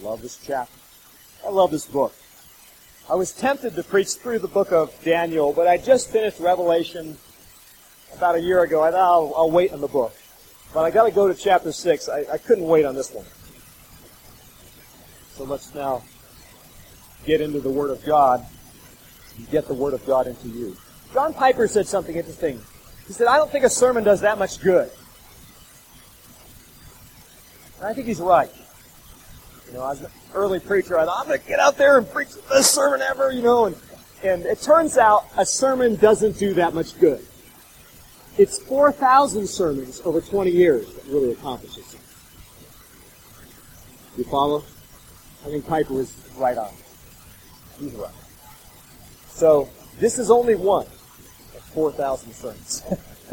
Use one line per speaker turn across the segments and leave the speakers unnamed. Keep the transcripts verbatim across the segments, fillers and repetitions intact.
Love this chapter. I love this book. I was tempted to preach through the book of Daniel, but I just finished Revelation about a year ago. I thought I'll, I'll wait on the book. But I got to go to chapter six. I, I couldn't wait on this one. So let's now get into the Word of God and get the Word of God into you. John Piper said something interesting. He said, I don't think a sermon does that much good. And I think he's right. You know, as an early preacher, I thought, I'm going to get out there and preach the best sermon ever, you know. And, and it turns out a sermon doesn't do that much good. It's four thousand sermons over twenty years that really accomplishes it. You follow? I think Piper was right on. He's right. So, this is only one of four thousand sermons.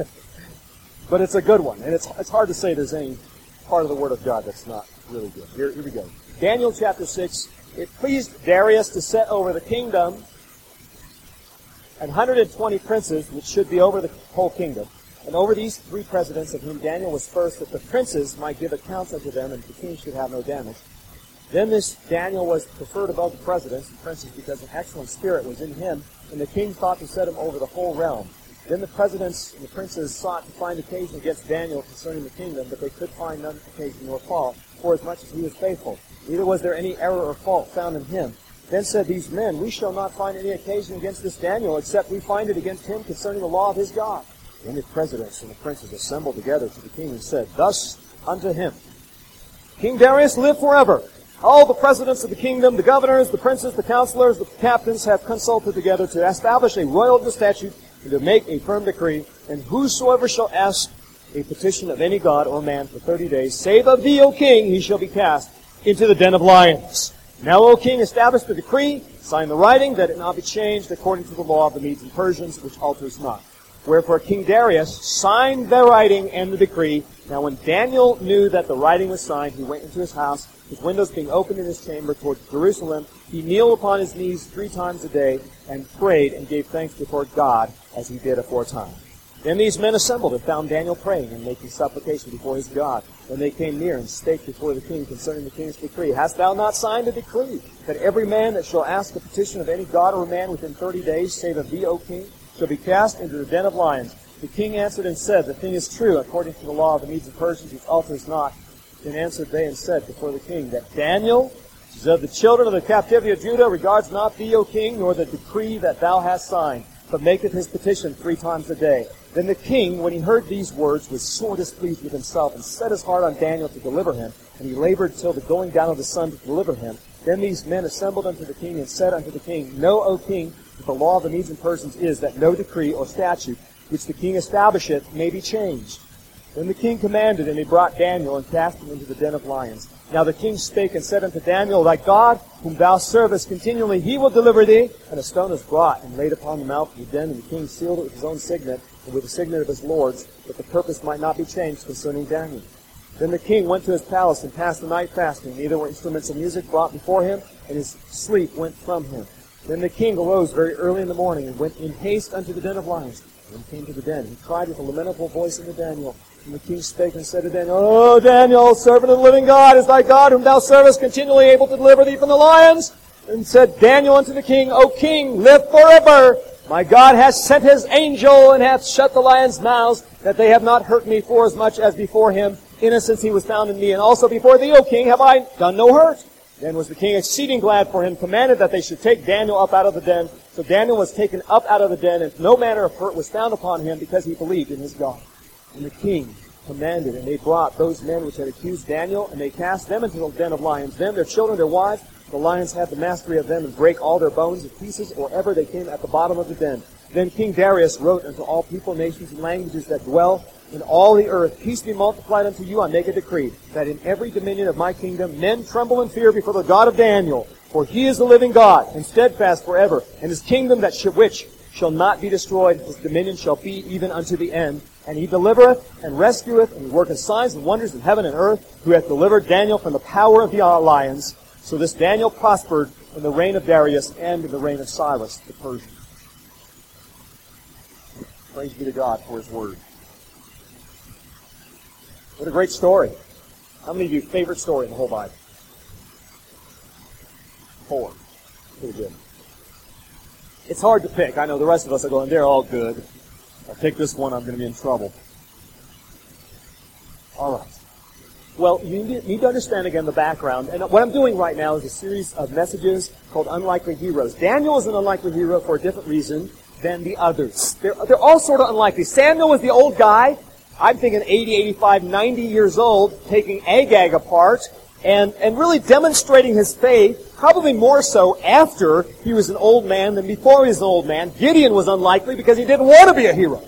But it's a good one. And it's, it's hard to say there's any part of the Word of God that's not really good. Here, here we go. Daniel chapter six. It pleased Darius to set over the kingdom one hundred twenty princes, which should be over the whole kingdom, and over these three presidents, of whom Daniel was first, that the princes might give accounts unto them, and the king should have no damage. Then this Daniel was preferred above the presidents and princes, because an excellent spirit was in him, and the king thought to set him over the whole realm. Then the presidents and the princes sought to find occasion against Daniel concerning the kingdom, but they could find none occasion nor fault, forasmuch as he was faithful. Neither was there any error or fault found in him. Then said these men, We shall not find any occasion against this Daniel, except we find it against him concerning the law of his God. Then the presidents and the princes assembled together to the king and said, Thus unto him, King Darius, live forever. All the presidents of the kingdom, the governors, the princes, the counselors, the captains have consulted together to establish a royal statute and to make a firm decree, and whosoever shall ask a petition of any god or man for thirty days, save of thee, O king, he shall be cast into the den of lions. Now, O king, establish the decree, sign the writing, that it not be changed according to the law of the Medes and Persians, which alters not. Wherefore King Darius signed the writing and the decree. Now when Daniel knew that the writing was signed, he went into his house, his windows being opened in his chamber toward Jerusalem. He kneeled upon his knees three times a day, and prayed and gave thanks before God, as he did aforetime. Then these men assembled and found Daniel praying and making supplication before his God. When they came near and spake before the king concerning the king's decree, Hast thou not signed a decree, that every man that shall ask a petition of any god or man within thirty days, save of thee, O king, shall be cast into the den of lions? The king answered and said, The thing is true, according to the law of the Medes and Persians, which alters not. Then answered they and said before the king, That Daniel, which is of the children of the captivity of Judah, regards not thee, O king, nor the decree that thou hast signed, but maketh his petition three times a day. Then the king, when he heard these words, was sore displeased with himself, and set his heart on Daniel to deliver him. And he labored till the going down of the sun to deliver him. Then these men assembled unto the king, and said unto the king, Know, O king, that the law of the Medes and Persians is, that no decree or statute which the king establisheth may be changed. Then the king commanded, and he brought Daniel, and cast him into the den of lions. Now the king spake and said unto Daniel, Thy God, whom thou servest continually, he will deliver thee. And a stone was brought, and laid upon the mouth of the den, and the king sealed it with his own signet, and with the signet of his lords, that the purpose might not be changed concerning Daniel. Then the king went to his palace, and passed the night fasting. Neither were instruments of music brought before him, and his sleep went from him. Then the king arose very early in the morning, and went in haste unto the den of lions. And when he came to the den, he cried with a lamentable voice unto Daniel. And the king spake and said to Daniel, O Daniel, servant of the living God, is thy God, whom thou servest, continually able to deliver thee from the lions? And said Daniel unto the king, O king, live forever. My God hath sent his angel, and hath shut the lions' mouths, that they have not hurt me, forasmuch as before him innocence he was found in me. And also before thee, O king, have I done no hurt. Then was the king exceeding glad for him, commanded that they should take Daniel up out of the den. So Daniel was taken up out of the den, and no manner of hurt was found upon him, because he believed in his God. And the king commanded, and they brought those men which had accused Daniel, and they cast them into the den of lions, them, their children, their wives. The lions had the mastery of them, and brake all their bones in pieces, or ever they came at the bottom of the den. Then King Darius wrote unto all people, nations, and languages that dwell in all the earth, Peace be multiplied unto you, I make a decree, that in every dominion of my kingdom men tremble and fear before the God of Daniel. For he is the living God, and steadfast forever, and his kingdom that sh- which shall not be destroyed, his dominion shall be even unto the end. And he delivereth and rescueth, and he worketh signs and wonders in heaven and earth, who hath delivered Daniel from the power of the lions. So this Daniel prospered in the reign of Darius and in the reign of Cyrus the Persian. Praise be to God for his word. What a great story. How many of you favorite story in the whole Bible? four. Pretty good. It's hard to pick. I know the rest of us are going, they're all good. If I pick this one, I'm going to be in trouble. All right. Well, you need to understand again the background. And what I'm doing right now is a series of messages called Unlikely Heroes. Daniel is an unlikely hero for a different reason than the others. They're, they're all sort of unlikely. Samuel was the old guy. I'm thinking eighty, eighty-five, ninety years old, taking Agag apart and, and really demonstrating his faith, probably more so after he was an old man than before he was an old man. Gideon was unlikely because he didn't want to be a hero.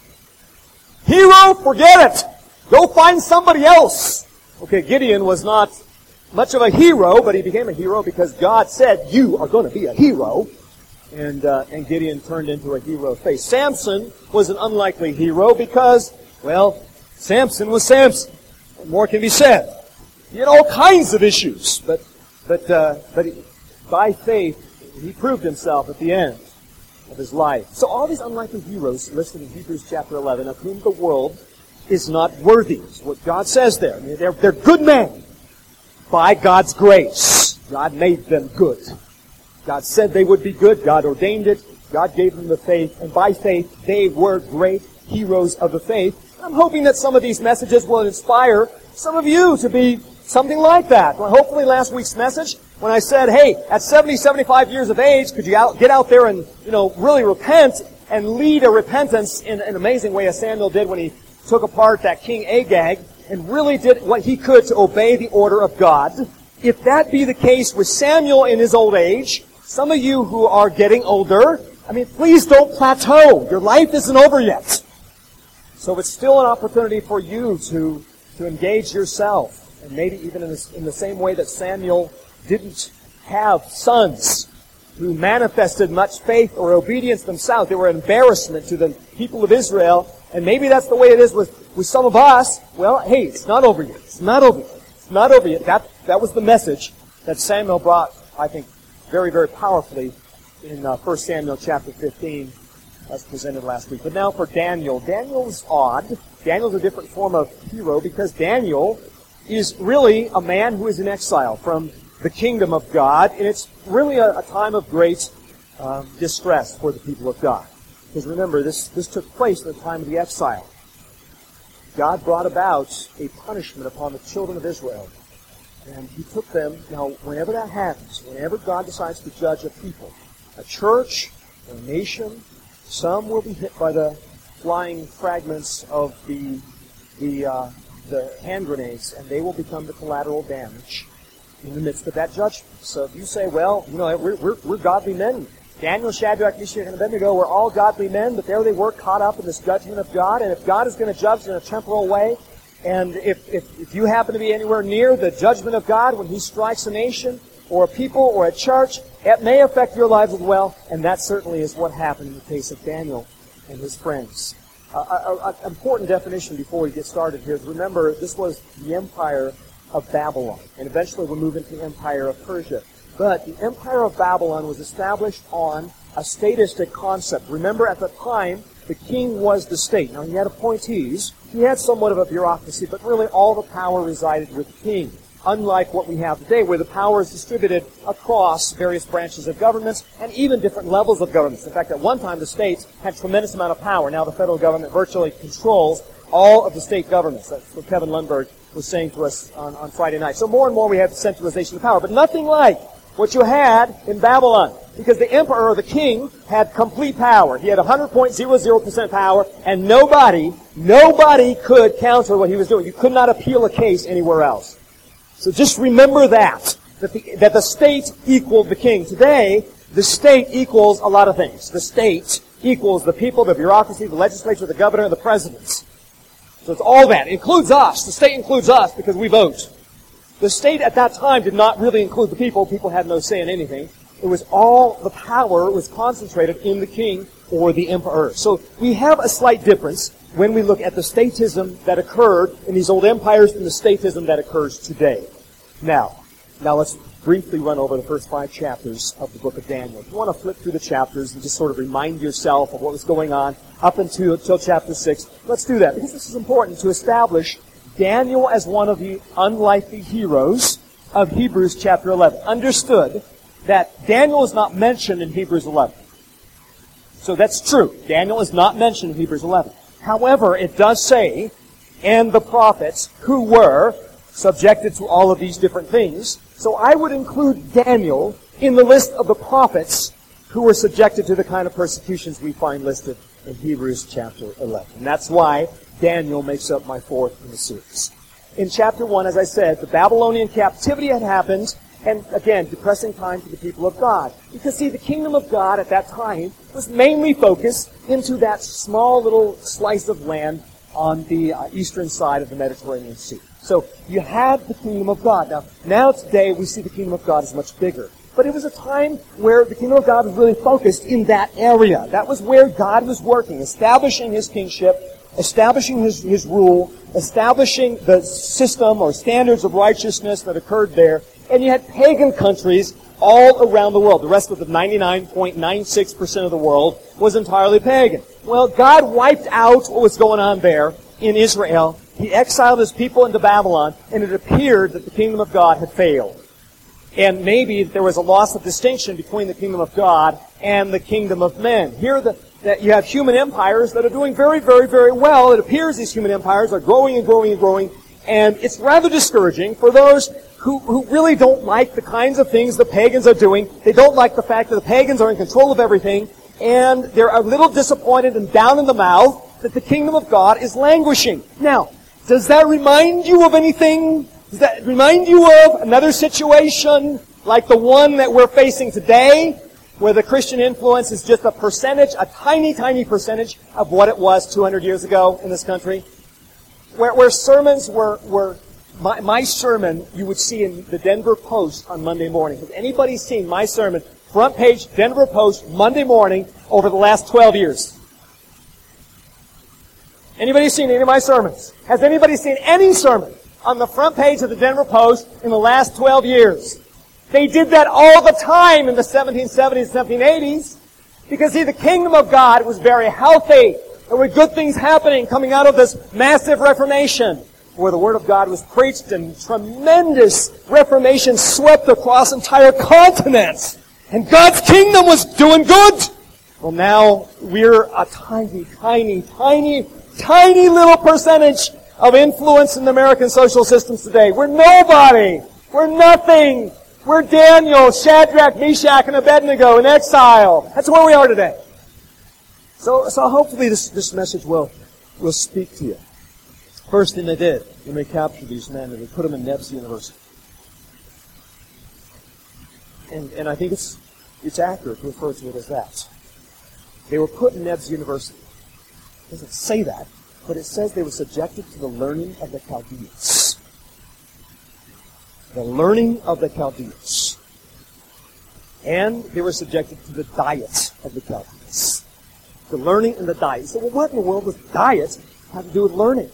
Hero, forget it. Go find somebody else. Okay, Gideon was not much of a hero, but he became a hero because God said, you are going to be a hero. And, uh, and Gideon turned into a hero of faith. Samson was an unlikely hero because, well, Samson was Samson. What more can be said? He had all kinds of issues, but, but, uh, but he, by faith, he proved himself at the end of his life. So all these unlikely heroes listed in Hebrews chapter eleven, of whom the world is not worthy, is what God says there. I mean, they're, they're good men by God's grace. God made them good. God said they would be good. God ordained it. God gave them the faith. And by faith, they were great heroes of the faith. I'm hoping that some of these messages will inspire some of you to be something like that. Well, hopefully last week's message, when I said, hey, at seventy, seventy-five years of age, could you out, get out there and, you know, really repent and lead a repentance in an amazing way as Samuel did when he took apart that King Agag and really did what he could to obey the order of God. If that be the case with Samuel in his old age, some of you who are getting older, I mean, please don't plateau. Your life isn't over yet. So it's still an opportunity for you to, to engage yourself. And maybe even in, this, in the same way that Samuel didn't have sons who manifested much faith or obedience themselves. They were an embarrassment to the people of Israel. And maybe that's the way it is with, with some of us. Well, hey, it's not over yet. It's not over yet. It's not over yet. That, that was the message that Samuel brought, I think, very, very powerfully in uh, First Samuel chapter fifteen, as presented last week. But now for Daniel. Daniel's odd. Daniel's a different form of hero because Daniel is really a man who is in exile from the kingdom of God. And it's really a, a time of great um, distress for the people of God. Because remember, this, this took place at the time of the exile. God brought about a punishment upon the children of Israel. And He took them. Now, whenever that happens, whenever God decides to judge a people, a church, a nation, some will be hit by the flying fragments of the the uh, the hand grenades, and they will become the collateral damage in the midst of that judgment. So if you say, well, you know, we're we're, we're godly men. Daniel, Shadrach, Meshach, and Abednego were all godly men, but there they were caught up in this judgment of God. And if God is going to judge in a temporal way, and if, if, if you happen to be anywhere near the judgment of God when He strikes a nation or a people or a church, it may affect your lives as well. And that certainly is what happened in the case of Daniel and his friends. Uh, an important definition before we get started here is, remember, this was the empire of Babylon. And eventually we'll move into the empire of Persia. But the empire of Babylon was established on a statistic concept. Remember, at the time, the king was the state. Now, he had appointees. He had somewhat of a bureaucracy, but really all the power resided with the king. Unlike what we have today, where the power is distributed across various branches of governments and even different levels of governments. In fact, at one time, the states had a tremendous amount of power. Now the federal government virtually controls all of the state governments. That's what Kevin Lundberg was saying to us on, on Friday night. So more and more we have centralization of power, but nothing like what you had in Babylon. Because the emperor or the king had complete power. He had one hundred point zero zero percent power, and nobody, nobody could counter what he was doing. You could not appeal a case anywhere else. So just remember that, that the, that the state equaled the king. Today, the state equals a lot of things. The state equals the people, the bureaucracy, the legislature, the governor, and the presidents. So it's all that. It includes us. The state includes us because we vote. The state at that time did not really include the people. People had no say in anything. It was all the power was concentrated in the king or the emperor. So we have a slight difference when we look at the statism that occurred in these old empires and the statism that occurs today. Now, now let's briefly run over the first five chapters of the book of Daniel. If you want to flip through the chapters and just sort of remind yourself of what was going on up until, until chapter six, let's do that, because this is important to establish Daniel as one of the unlikely heroes of Hebrews chapter eleven. Understood that Daniel is not mentioned in Hebrews eleven. So that's true. Daniel is not mentioned in Hebrews eleven. However, it does say, and the prophets who were subjected to all of these different things. So I would include Daniel in the list of the prophets who were subjected to the kind of persecutions we find listed in Hebrews chapter eleven. And that's why Daniel makes up my fourth in the series. In chapter one, as I said, the Babylonian captivity had happened, and again, depressing time for the people of God. Because see, the kingdom of God at that time was mainly focused into that small little slice of land on the uh, eastern side of the Mediterranean Sea. So you had the kingdom of God. Now, now today we see the kingdom of God is much bigger. But it was a time where the kingdom of God was really focused in that area. That was where God was working, establishing His kingship, establishing His, His rule, establishing the system or standards of righteousness that occurred there. And you had pagan countries all around the world. The rest of the ninety-nine point nine six percent of the world was entirely pagan. Well, God wiped out what was going on there in Israel. He exiled His people into Babylon, and it appeared that the kingdom of God had failed. And maybe there was a loss of distinction between the kingdom of God and the kingdom of men. Here the, that you have human empires that are doing very, very, very well. It appears these human empires are growing and growing and growing. And it's rather discouraging for those who, who really don't like the kinds of things the pagans are doing. They don't like the fact that the pagans are in control of everything. And they're a little disappointed and down in the mouth that the kingdom of God is languishing. Now, does that remind you of anything? Does that remind you of another situation like the one that we're facing today, where the Christian influence is just a percentage, a tiny, tiny percentage of what it was two hundred years ago in this country? Where, where sermons were, were my, my sermon you would see in the Denver Post on Monday morning. Has anybody seen my sermon, front page, Denver Post, Monday morning, over the last twelve years? Anybody seen any of my sermons? Has anybody seen any sermon on the front page of the Denver Post in the last twelve years? They did that all the time in the seventeen seventies, seventeen eighties. Because see, the kingdom of God was very healthy. There were good things happening coming out of this massive Reformation, where the Word of God was preached and tremendous Reformation swept across entire continents. And God's kingdom was doing good. Well, now we're a tiny, tiny, tiny, tiny little percentage of influence in the American social systems today. We're nobody. We're nothing. We're Daniel, Shadrach, Meshach, and Abednego in exile. That's where we are today. So, so hopefully this, this message will, will speak to you. First thing they did when they captured these men, they put them in Neb's University. And, and I think it's, it's accurate to refer to it as that. They were put in Neb's University. It doesn't say that, but it says they were subjected to the learning of the Chaldeans. The learning of the Chaldeans. And they were subjected to the diet of the Chaldeans. The learning and the diet. You say, well, what in the world does diet have to do with learning?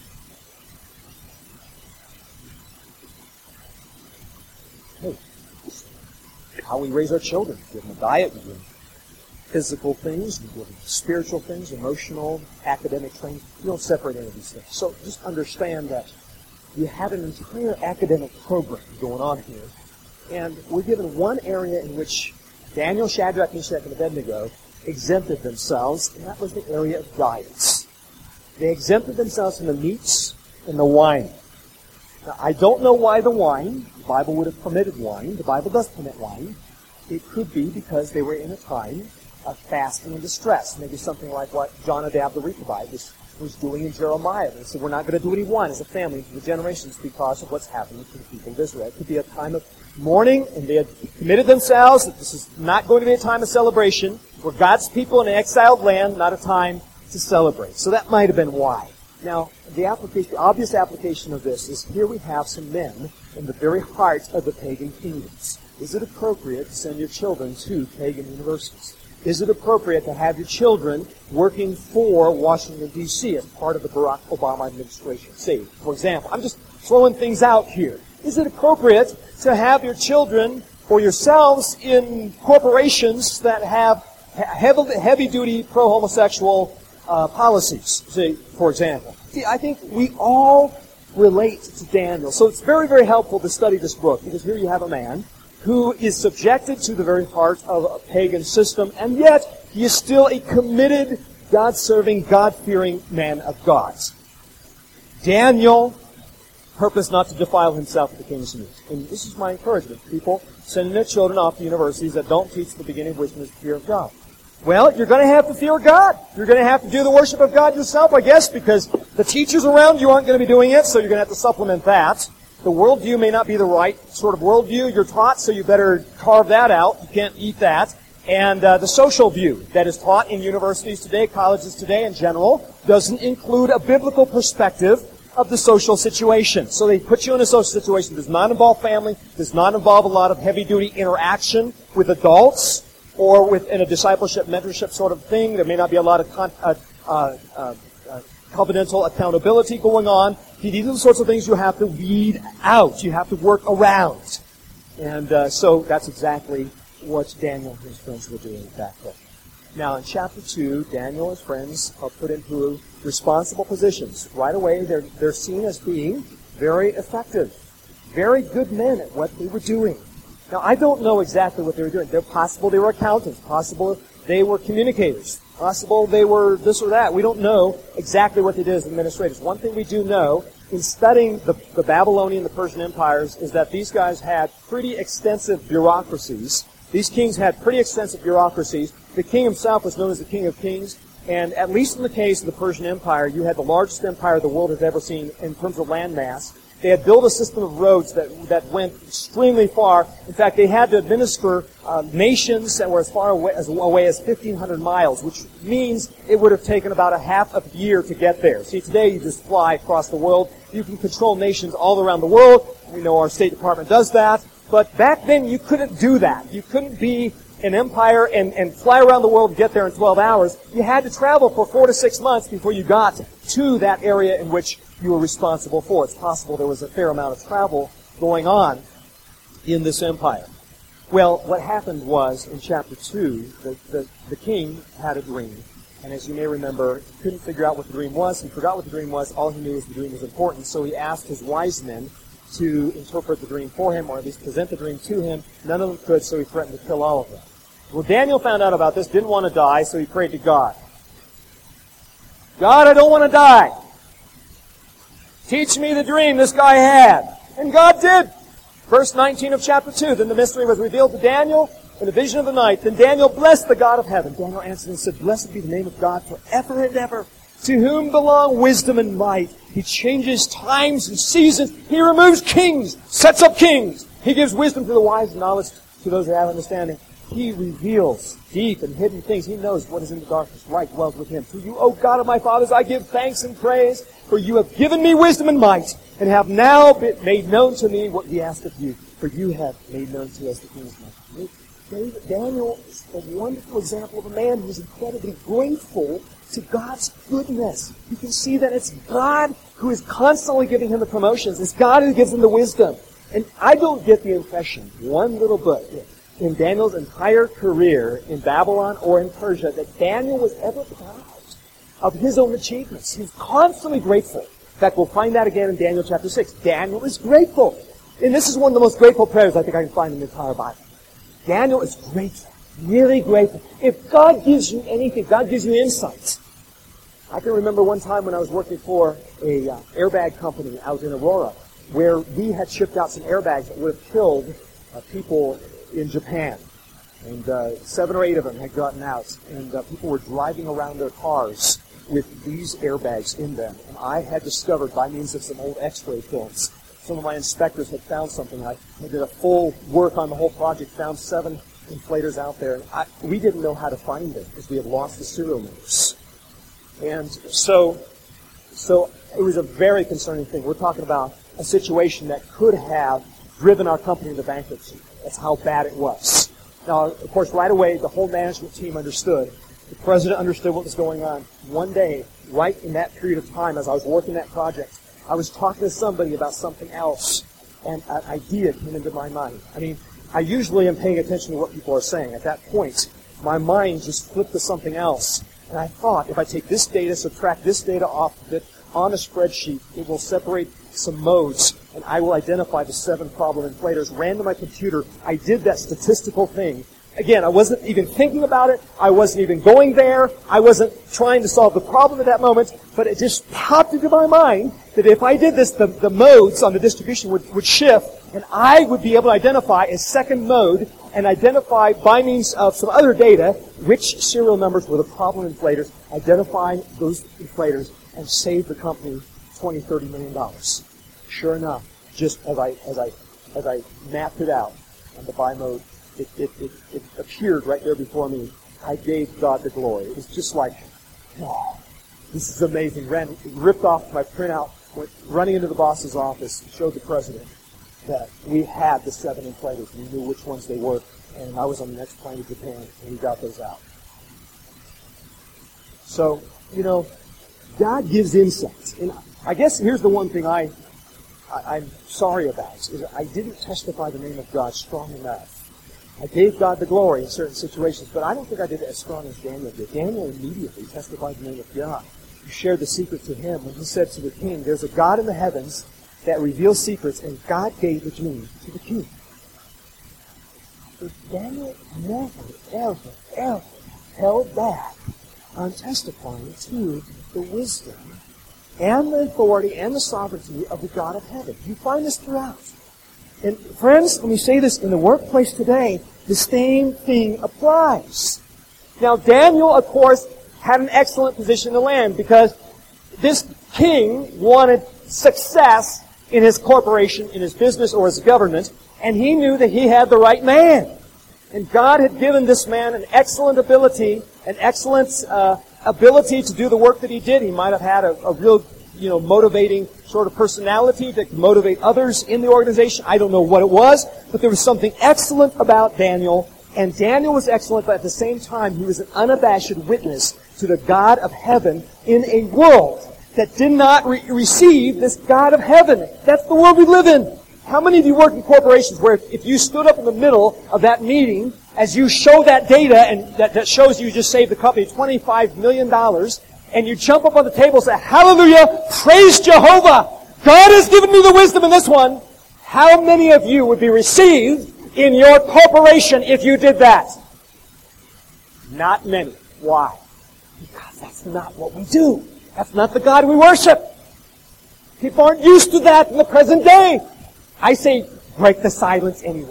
Hey, how we raise our children. We give them a diet, we give them physical things, we give them spiritual things, emotional, academic training. You don't separate any of these things. So just understand that you have an entire academic program going on here, and we're given one area in which Daniel, Shadrach, Meshach, and Abednego exempted themselves, and that was the area of diets. They exempted themselves from the meats and the wine. Now, I don't know why the wine. The Bible would have permitted wine. The Bible does permit wine. It could be because they were in a time of fasting and distress. Maybe something like what Jonadab the Rechabite was, was doing in Jeremiah. They said, we're not going to do any wine as a family for the generations because of what's happening to the people of Israel. It could be a time of mourning, and they had committed themselves that this is not going to be a time of celebration. We're God's people in an exiled land, not a time to celebrate. So that might have been why. Now, the application, the obvious application of this is here we have some men in the very heart of the pagan kingdoms. Is it appropriate to send your children to pagan universities? Is it appropriate to have your children working for Washington, D C as part of the Barack Obama administration? Say, for example, I'm just throwing things out here. Is it appropriate to have your children or yourselves in corporations that have heavy, heavy-duty pro-homosexual uh, policies, say, for example? See, I think we all relate to Daniel. So it's very, very helpful to study this book, because here you have a man who is subjected to the very heart of a pagan system, and yet he is still a committed, God-serving, God-fearing man of God. Daniel purposed not to defile himself with the king's news. And this is my encouragement. People sending their children off to universities that don't teach the beginning of wisdom is the fear of God. Well, you're going to have to fear God. You're going to have to do the worship of God yourself, I guess, because the teachers around you aren't going to be doing it, so you're going to have to supplement that. The worldview may not be the right sort of worldview you're taught, so you better carve that out. You can't eat that. And uh, the social view that is taught in universities today, colleges today in general, doesn't include a biblical perspective of the social situation. So they put you in a social situation that does not involve family, does not involve a lot of heavy-duty interaction with adults, or with in a discipleship, mentorship sort of thing. There may not be a lot of con- uh, uh, uh, uh, covenantal accountability going on. These are the sorts of things you have to weed out. You have to work around. And uh, so that's exactly what Daniel and his friends were doing back then. Now in chapter two, Daniel and his friends are put into responsible positions. Right away, they're, they're seen as being very effective, very good men at what they were doing. Now, I don't know exactly what they were doing. They're possible they were accountants. Possible they were communicators. Possible they were this or that. We don't know exactly what they did as administrators. One thing we do know in studying the, the Babylonian and the Persian empires is that these guys had pretty extensive bureaucracies. These kings had pretty extensive bureaucracies. The king himself was known as the King of Kings. And at least in the case of the Persian Empire, you had the largest empire the world has ever seen in terms of land mass. They had built a system of roads that that went extremely far. In fact, they had to administer uh, nations that were as far away as, away as fifteen hundred miles, which means it would have taken about a half a year to get there. See, today you just fly across the world. You can control nations all around the world. We know our State Department does that. But back then, you couldn't do that. You couldn't be an empire and, and fly around the world and get there in twelve hours. You had to travel for four to six months before you got to that area in which you were responsible for. It's possible there was a fair amount of travel going on in this empire. Well, what happened was, in chapter two, the, the, the king had a dream. And as you may remember, he couldn't figure out what the dream was. He forgot what the dream was. All he knew was the dream was important. So he asked his wise men to interpret the dream for him, or at least present the dream to him. None of them could, so he threatened to kill all of them. Well, Daniel found out about this, didn't want to die, so he prayed to God. God, I don't want to die. Teach me the dream this guy had. And God did. Verse nineteen of chapter two, then the mystery was revealed to Daniel in the vision of the night. Then Daniel blessed the God of heaven. Daniel answered and said, blessed be the name of God forever and ever, to whom belong wisdom and might. He changes times and seasons. He removes kings, sets up kings. He gives wisdom to the wise and knowledge to those who have understanding. He reveals deep and hidden things. He knows what is in the darkness. Right dwells with him. To you, O God of my fathers, I give thanks and praise, for you have given me wisdom and might, and have now been made known to me what we asked of you. For you have made known to us the king's might. Daniel is a wonderful example of a man who is incredibly grateful to God's goodness. You can see that it's God who is constantly giving him the promotions. It's God who gives him the wisdom. And I don't get the impression, one little bit, in Daniel's entire career in Babylon or in Persia, that Daniel was ever proud of his own achievements. He was constantly grateful. In fact, we'll find that again in Daniel chapter six. Daniel is grateful. And this is one of the most grateful prayers I think I can find in the entire Bible. Daniel is grateful. Really grateful. If God gives you anything, God gives you insights. I can remember one time when I was working for a uh, airbag company out in Aurora, where we had shipped out some airbags that would have killed uh, people in Japan. And uh, seven or eight of them had gotten out. And uh, people were driving around their cars with these airbags in them. And I had discovered by means of some old x-ray films, some of my inspectors had found something. I did a full work on the whole project, found seven inflators out there. I, we didn't know how to find them because we had lost the serial numbers. And so, so it was a very concerning thing. We're talking about a situation that could have driven our company into bankruptcy. That's how bad it was. Now, of course, right away, the whole management team understood. The president understood what was going on. One day, right in that period of time, as I was working that project, I was talking to somebody about something else, and an idea came into my mind. I mean, I usually am paying attention to what people are saying. At that point, my mind just flipped to something else. And I thought, if I take this data, subtract this data off of it on a spreadsheet, it will separate some modes and I will identify the seven problem inflators. Ran to my computer. I did that statistical thing. Again, I wasn't even thinking about it. I wasn't even going there. I wasn't trying to solve the problem at that moment. But it just popped into my mind that if I did this, the, the modes on the distribution would, would shift, and I would be able to identify a second mode and identify, by means of some other data, which serial numbers were the problem inflators, identify those inflators, and save the company twenty, thirty million dollars. Sure enough, just as I as I as I mapped it out on the buy mode, it, it, it, it appeared right there before me. I gave God the glory. It was just like, wow, this is amazing. Ran, ripped off my printout, went running into the boss's office, showed the president that we had the seven inflators. We knew which ones they were, and I was on the next plane to Japan, and we got those out. So, you know, God gives insight. And I guess here's the one thing I, I, I'm sorry about, is I didn't testify the name of God strong enough. I gave God the glory in certain situations, but I don't think I did it as strong as Daniel did. Daniel immediately testified the name of God. He shared the secret to him when he said to the king, there's a God in the heavens that reveals secrets, and God gave the dream to the king. But Daniel never, ever, ever held back on testifying to the wisdom and the authority and the sovereignty of the God of heaven. You find this throughout. And friends, let me say this, in the workplace today, the same thing applies. Now, Daniel, of course, had an excellent position in the land because this king wanted success in his corporation, in his business, or his government, and he knew that he had the right man. And God had given this man an excellent ability, an excellent uh, ability to do the work that he did. He might have had a, a real, you know, motivating sort of personality that could motivate others in the organization. I don't know what it was, but there was something excellent about Daniel, and Daniel was excellent, but at the same time, he was an unabashed witness to the God of heaven in a world that did not re- receive this God of heaven. That's the world we live in. How many of you work in corporations where if, if you stood up in the middle of that meeting, as you show that data, and that, that shows you just saved the company twenty-five million dollars, and you jump up on the table and say, hallelujah, praise Jehovah, God has given me the wisdom in this one, how many of you would be received in your corporation if you did that? Not many. Why? Because that's not what we do. That's not the God we worship. People aren't used to that in the present day. I say, break the silence anyway.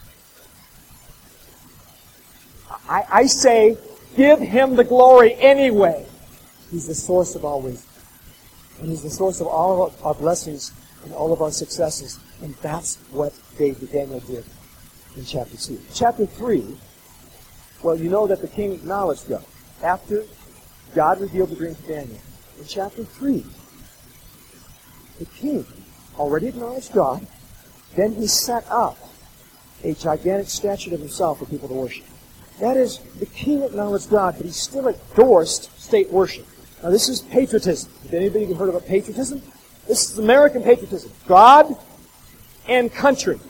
I, I say, give Him the glory anyway. He's the source of all wisdom. And He's the source of all of our blessings and all of our successes. And that's what David Daniel did in chapter two. Chapter three, well, you know that the king acknowledged God. After God revealed the dream to Daniel. In chapter three, the king already acknowledged God. Then he set up a gigantic statue of himself for people to worship. That is, the king acknowledged God, but he still endorsed state worship. Now, this is patriotism. Have anybody heard about patriotism? This is American patriotism. God and country.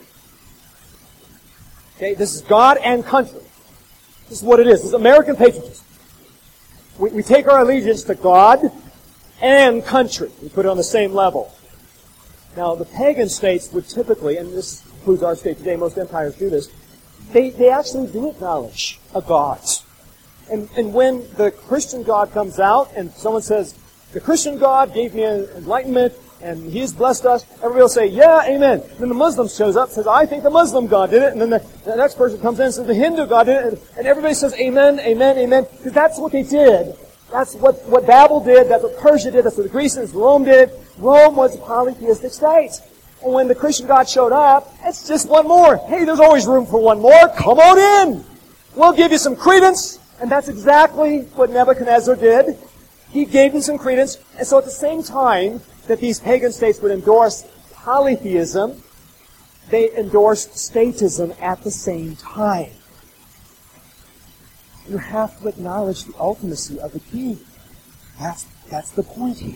Okay, this is God and country. This is what it is. This is American patriotism. We, we take our allegiance to God and country. We put it on the same level. Now, the pagan states would typically, and this includes our state today, most empires do this, they, they actually do acknowledge a God. And, and when the Christian God comes out and someone says, the Christian God gave me enlightenment and He has blessed us, everybody will say, yeah, amen. And then the Muslim shows up and says, I think the Muslim God did it. And then the, the next person comes in and says, the Hindu God did it. And, and everybody says, amen, amen, amen. Because that's what they did. That's what, what Babel did. That's what Persia did. That's what the Greeks and Rome did. Rome was a polytheistic state. And when the Christian God showed up, it's just one more. Hey, there's always room for one more. Come on in. We'll give you some credence. And that's exactly what Nebuchadnezzar did. He gave them some credence. And so at the same time that these pagan states would endorse polytheism, they endorsed statism at the same time. You have to acknowledge the ultimacy of the king. That's, that's the point here.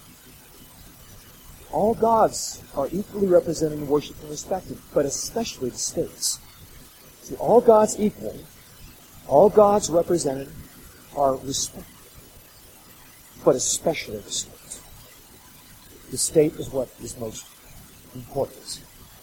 All gods are equally represented and worshipped and respected, but especially the states. See, all gods equal, all gods represented are respected, but especially the state. The state is what is most important.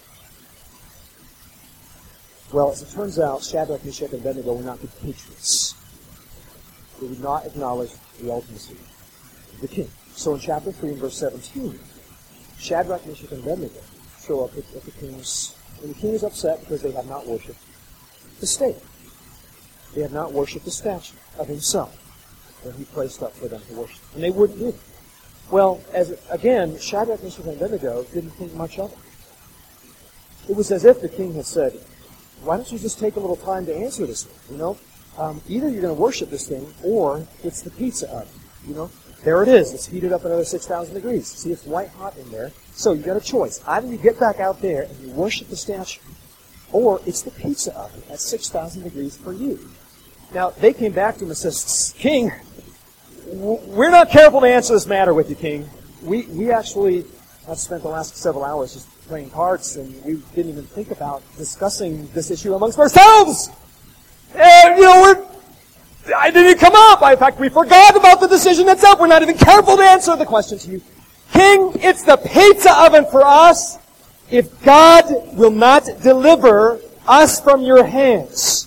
Well, as it turns out, Shadrach, Meshach, and Abednego were not good patriots. They would not acknowledge the ultimacy of the king. So in chapter three and verse seventeen, Shadrach, Meshach, and Abednego show up at, at the king's, and the king is upset because they have not worshipped the state. They have not worshipped the statue of himself that he placed up for them to worship. And they wouldn't do it. Well, as again, Shadrach, Meshach, and Abednego didn't think much of it. It was as if the king had said, why don't you just take a little time to answer this one? You know, um, either you're going to worship this thing, or it's the pizza oven. You know, there it is. It's heated up another six thousand degrees. See, it's white hot in there. So you got a choice. Either you get back out there and you worship the statue, or it's the pizza oven at six thousand degrees for you. Now, they came back to him and says, King, we're not careful to answer this matter with you, King. We we actually have spent the last several hours just playing cards, and we didn't even think about discussing this issue amongst ourselves. And, you know, we're, I didn't come up. In fact, we forgot about the decision itself. We're not even careful to answer the question to you. King, it's the pizza oven for us if God will not deliver us from your hands.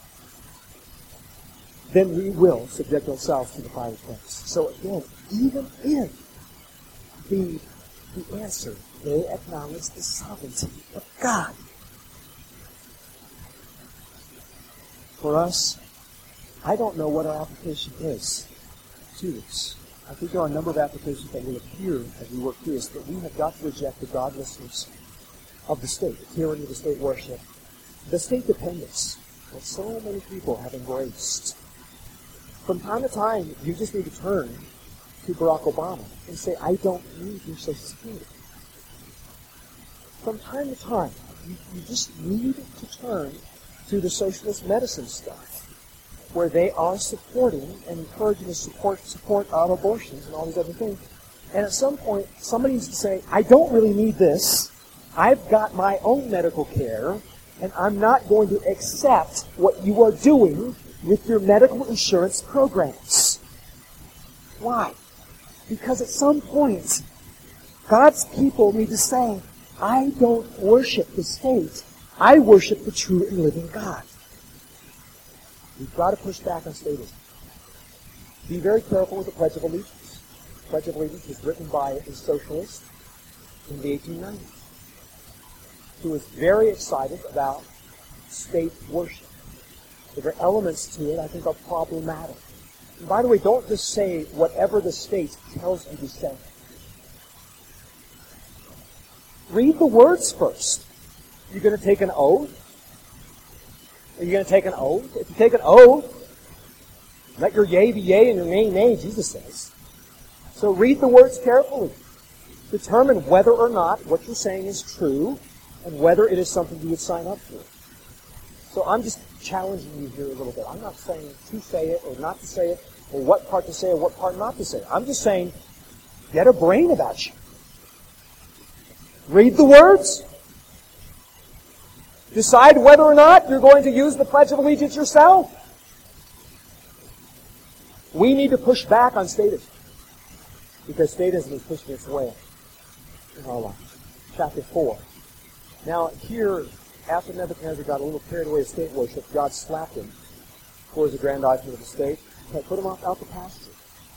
Then we will subject ourselves to the fiery furnace. So again, even in the, the answer, they acknowledge the sovereignty of God. For us, I don't know what our application is to this. I think there are a number of applications that will appear as we work through this, but we have got to reject the godlessness of the state, the tyranny of the state worship, the state dependence that so many people have embraced. From time to time, you just need to turn to Barack Obama and say, I don't need your Social Security. From time to time, you, you just need to turn to the socialist medicine stuff, where they are supporting and encouraging to support support on abortions and all these other things. And at some point, somebody needs to say, I don't really need this. I've got my own medical care, and I'm not going to accept what you are doing with your medical insurance programs. Why? Because at some point, God's people need to say, I don't worship the state. I worship the true and living God. We've got to push back on statism. Be very careful with the Pledge of Allegiance. The Pledge of Allegiance was written by a socialist in the eighteen nineties who was very excited about state worship. There are elements to it I think are problematic. And by the way, don't just say whatever the state tells you to say. Read the words first. You're going to take an oath? Are you going to take an oath? If you take an oath, let your yea be yea and your nay nay, Jesus says. So read the words carefully. Determine whether or not what you're saying is true and whether it is something you would sign up for. So I'm just challenging you here a little bit. I'm not saying to say it or not to say it, or what part to say or what part not to say. I'm just saying, get a brain about you. Read the words. Decide whether or not you're going to use the Pledge of Allegiance yourself. We need to push back on statism, because statism is pushing its way in our lives. Chapter four. Now here, after Nebuchadnezzar got a little carried away with state worship, God slapped him for his aggrandizement of the state and put him out, out the pasture.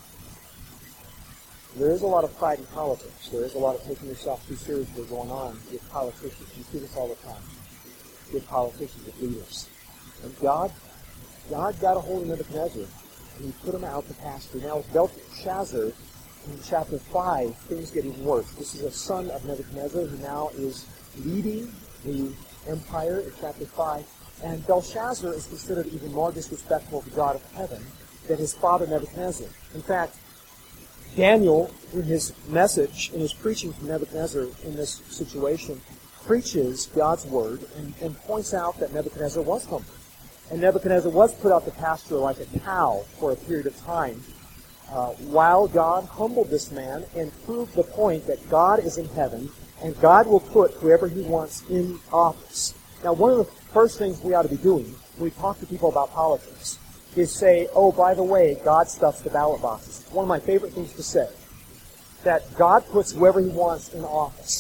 There is a lot of pride in politics. There is a lot of taking yourself too seriously going on with politicians. You see this all the time with politicians, with leaders. And God, God got a hold of Nebuchadnezzar, and he put him out the pasture. Now with Belshazzar, in chapter five, things get even worse. This is a son of Nebuchadnezzar who now is leading the empire in chapter five. And Belshazzar is considered even more disrespectful to God of heaven than his father Nebuchadnezzar. In fact, Daniel, in his message, in his preaching to Nebuchadnezzar in this situation, preaches God's word and, and points out that Nebuchadnezzar was humble. And Nebuchadnezzar was put out the pasture like a cow for a period of time, uh, while God humbled this man and proved the point that God is in heaven and God will put whoever he wants in office. Now, one of the first things we ought to be doing when we talk to people about politics is say, oh, by the way, God stuffs the ballot boxes. One of my favorite things to say, that God puts whoever he wants in office.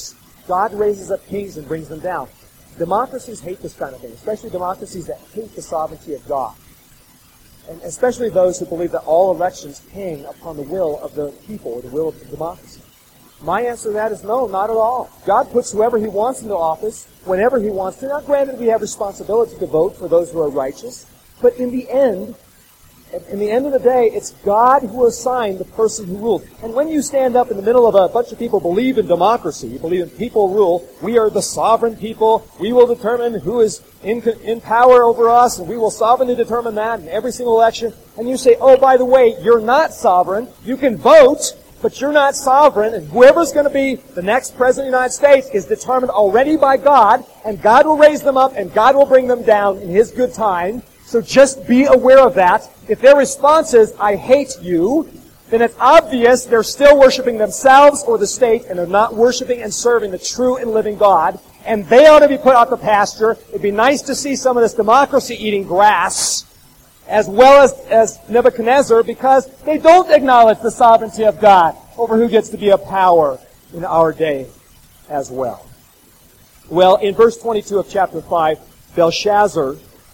God raises up kings and brings them down. Democracies hate this kind of thing, especially democracies that hate the sovereignty of God. And especially those who believe that all elections hang upon the will of the people or the will of the democracy. My answer to that is no, not at all. God puts whoever He wants into office whenever He wants to. Now, granted, we have responsibility to vote for those who are righteous, but in the end, in the end of the day, it's God who assigned the person who rules. And when you stand up in the middle of a bunch of people who believe in democracy, you believe in people rule, we are the sovereign people, we will determine who is in, in power over us, and we will sovereignly determine that in every single election, and you say, oh, by the way, you're not sovereign, you can vote, but you're not sovereign, and whoever's going to be the next President of the United States is determined already by God, and God will raise them up, and God will bring them down in His good time. So just be aware of that. If their response is, I hate you, then it's obvious they're still worshiping themselves or the state, and they're not worshiping and serving the true and living God, and they ought to be put out the pasture. It'd be nice to see some of this democracy eating grass, as well as, as Nebuchadnezzar, because they don't acknowledge the sovereignty of God over who gets to be a power in our day as well. Well, in verse twenty-two of chapter five, Belshazzar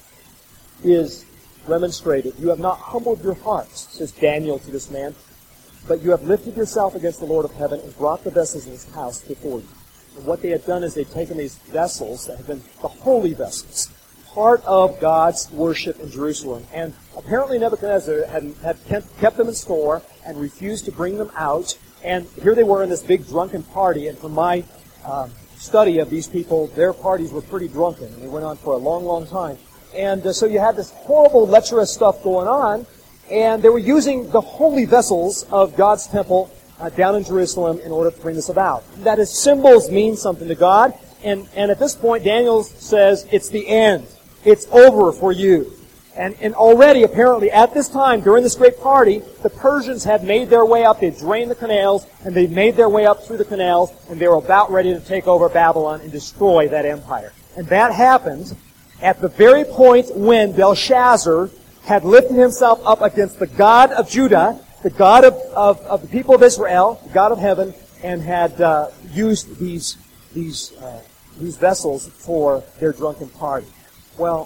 is remonstrated. You have not humbled your hearts, says Daniel to this man, but you have lifted yourself against the Lord of heaven and brought the vessels of His house before you. And what they had done is they'd taken these vessels that had been the holy vessels, part of God's worship in Jerusalem. And apparently Nebuchadnezzar had, had kept them in store and refused to bring them out. And here they were in this big drunken party. And from my um, study of these people, their parties were pretty drunken. And they went on for a long, long time. And uh, so you had this horrible, lecherous stuff going on. And they were using the holy vessels of God's temple uh, down in Jerusalem in order to bring this about. That is, symbols mean something to God. And, and at this point, Daniel says, it's the end. It's over for you. And, and already, apparently, at this time, during this great party, the Persians had made their way up. They drained the canals, and they made their way up through the canals, and they were about ready to take over Babylon and destroy that empire. And that happened at the very point when Belshazzar had lifted himself up against the God of Judah, the God of, of, of the people of Israel, the God of heaven, and had uh, used these these uh, these vessels for their drunken party. Well,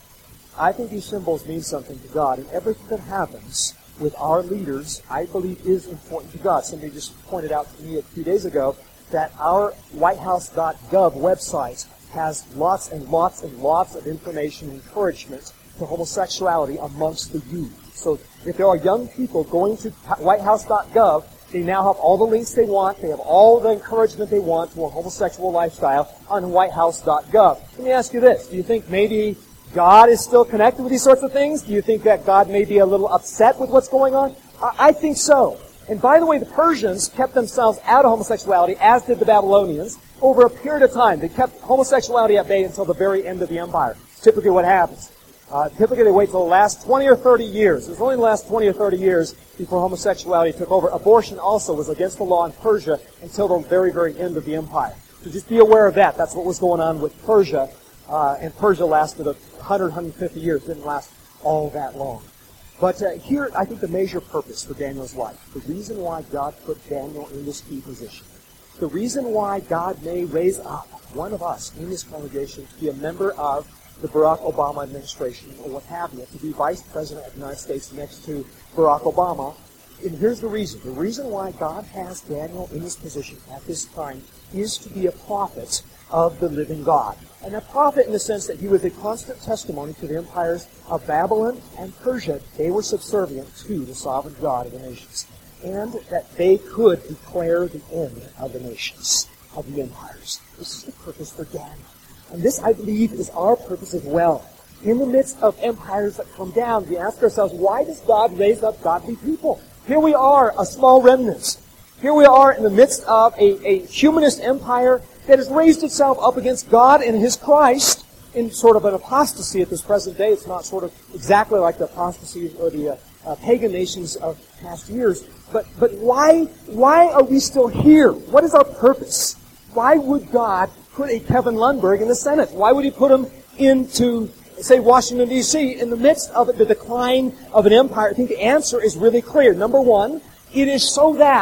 I think these symbols mean something to God, and everything that happens with our leaders, I believe, is important to God. Somebody just pointed out to me a few days ago that our white house dot gov website has lots and lots and lots of information and encouragement to homosexuality amongst the youth. So if there are young people going to white house dot gov, they now have all the links they want. They have all the encouragement they want to a homosexual lifestyle on white house dot gov. Let me ask you this. Do you think maybe God is still connected with these sorts of things? Do you think that God may be a little upset with what's going on? I think so. And by the way, the Persians kept themselves out of homosexuality, as did the Babylonians, over a period of time. They kept homosexuality at bay until the very end of the empire. It's typically what happens. Uh, typically they wait till the last twenty or thirty years. It was only the last twenty or thirty years before homosexuality took over. Abortion also was against the law in Persia until the very, very end of the empire. So just be aware of that. That's what was going on with Persia. Uh, and Persia lasted one hundred, one hundred fifty years. It didn't last all that long. But uh, here, I think the major purpose for Daniel's life, the reason why God put Daniel in this key position, the reason why God may raise up one of us in this congregation to be a member of the Barack Obama administration or what have you, to be vice president of the United States next to Barack Obama. And here's the reason. The reason why God has Daniel in this position at this time is to be a prophet of the living God. And a prophet in the sense that he was a constant testimony to the empires of Babylon and Persia. They were subservient to the sovereign God of the nations. And that they could declare the end of the nations, of the empires. This is the purpose for Daniel. And this, I believe, is our purpose as well. In the midst of empires that come down, we ask ourselves, why does God raise up godly people? Here we are, a small remnant. Here we are in the midst of a, a humanist empire that has raised itself up against God and His Christ in sort of an apostasy at this present day. It's not sort of exactly like the apostasy or the uh, uh, pagan nations of past years. But but why why are we still here? What is our purpose? Why would God put a Kevin Lundberg in the Senate? Why would He put him into, say, Washington, D C in the midst of the decline of an empire? I think the answer is really clear. Number one, it is so that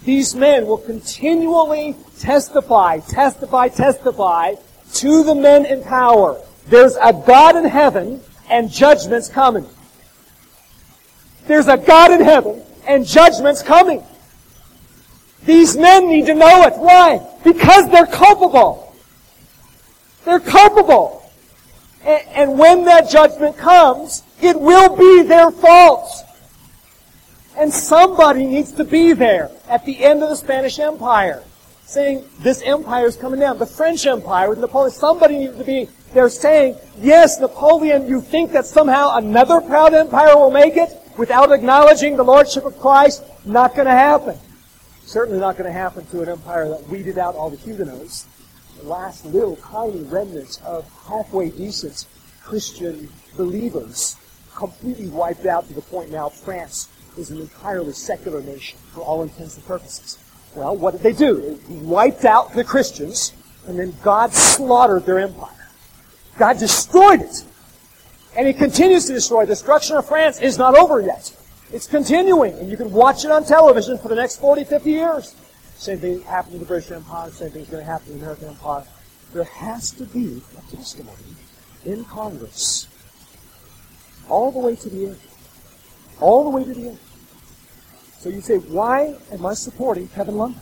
these men will continually testify, testify, testify to the men in power. There's a God in heaven and judgment's coming. There's a God in heaven and judgment's coming. These men need to know it. Why? Because they're culpable. They're culpable. And, and when that judgment comes, it will be their fault. And somebody needs to be there at the end of the Spanish Empire, saying, this empire is coming down. The French Empire with Napoleon, somebody needs to be there saying, yes, Napoleon, you think that somehow another proud empire will make it without acknowledging the lordship of Christ? Not going to happen. Certainly not going to happen to an empire that weeded out all the Huguenots. The last little tiny remnants of halfway decent Christian believers completely wiped out to the point now France is an entirely secular nation for all intents and purposes. Well, what did they do? They wiped out the Christians, and then God slaughtered their empire. God destroyed it. And He continues to destroy. The destruction of France is not over yet. It's continuing, and you can watch it on television for the next forty, fifty years. Same thing happened to the British Empire, same thing's going to happen to the American Empire. There has to be a testimony in Congress all the way to the end. All the way to the end. So you say, why am I supporting Kevin Lundberg?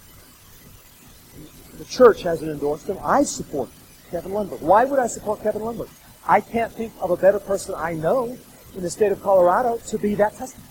The church hasn't endorsed him. I support Kevin Lundberg. Why would I support Kevin Lundberg? I can't think of a better person I know in the state of Colorado to be that testimony.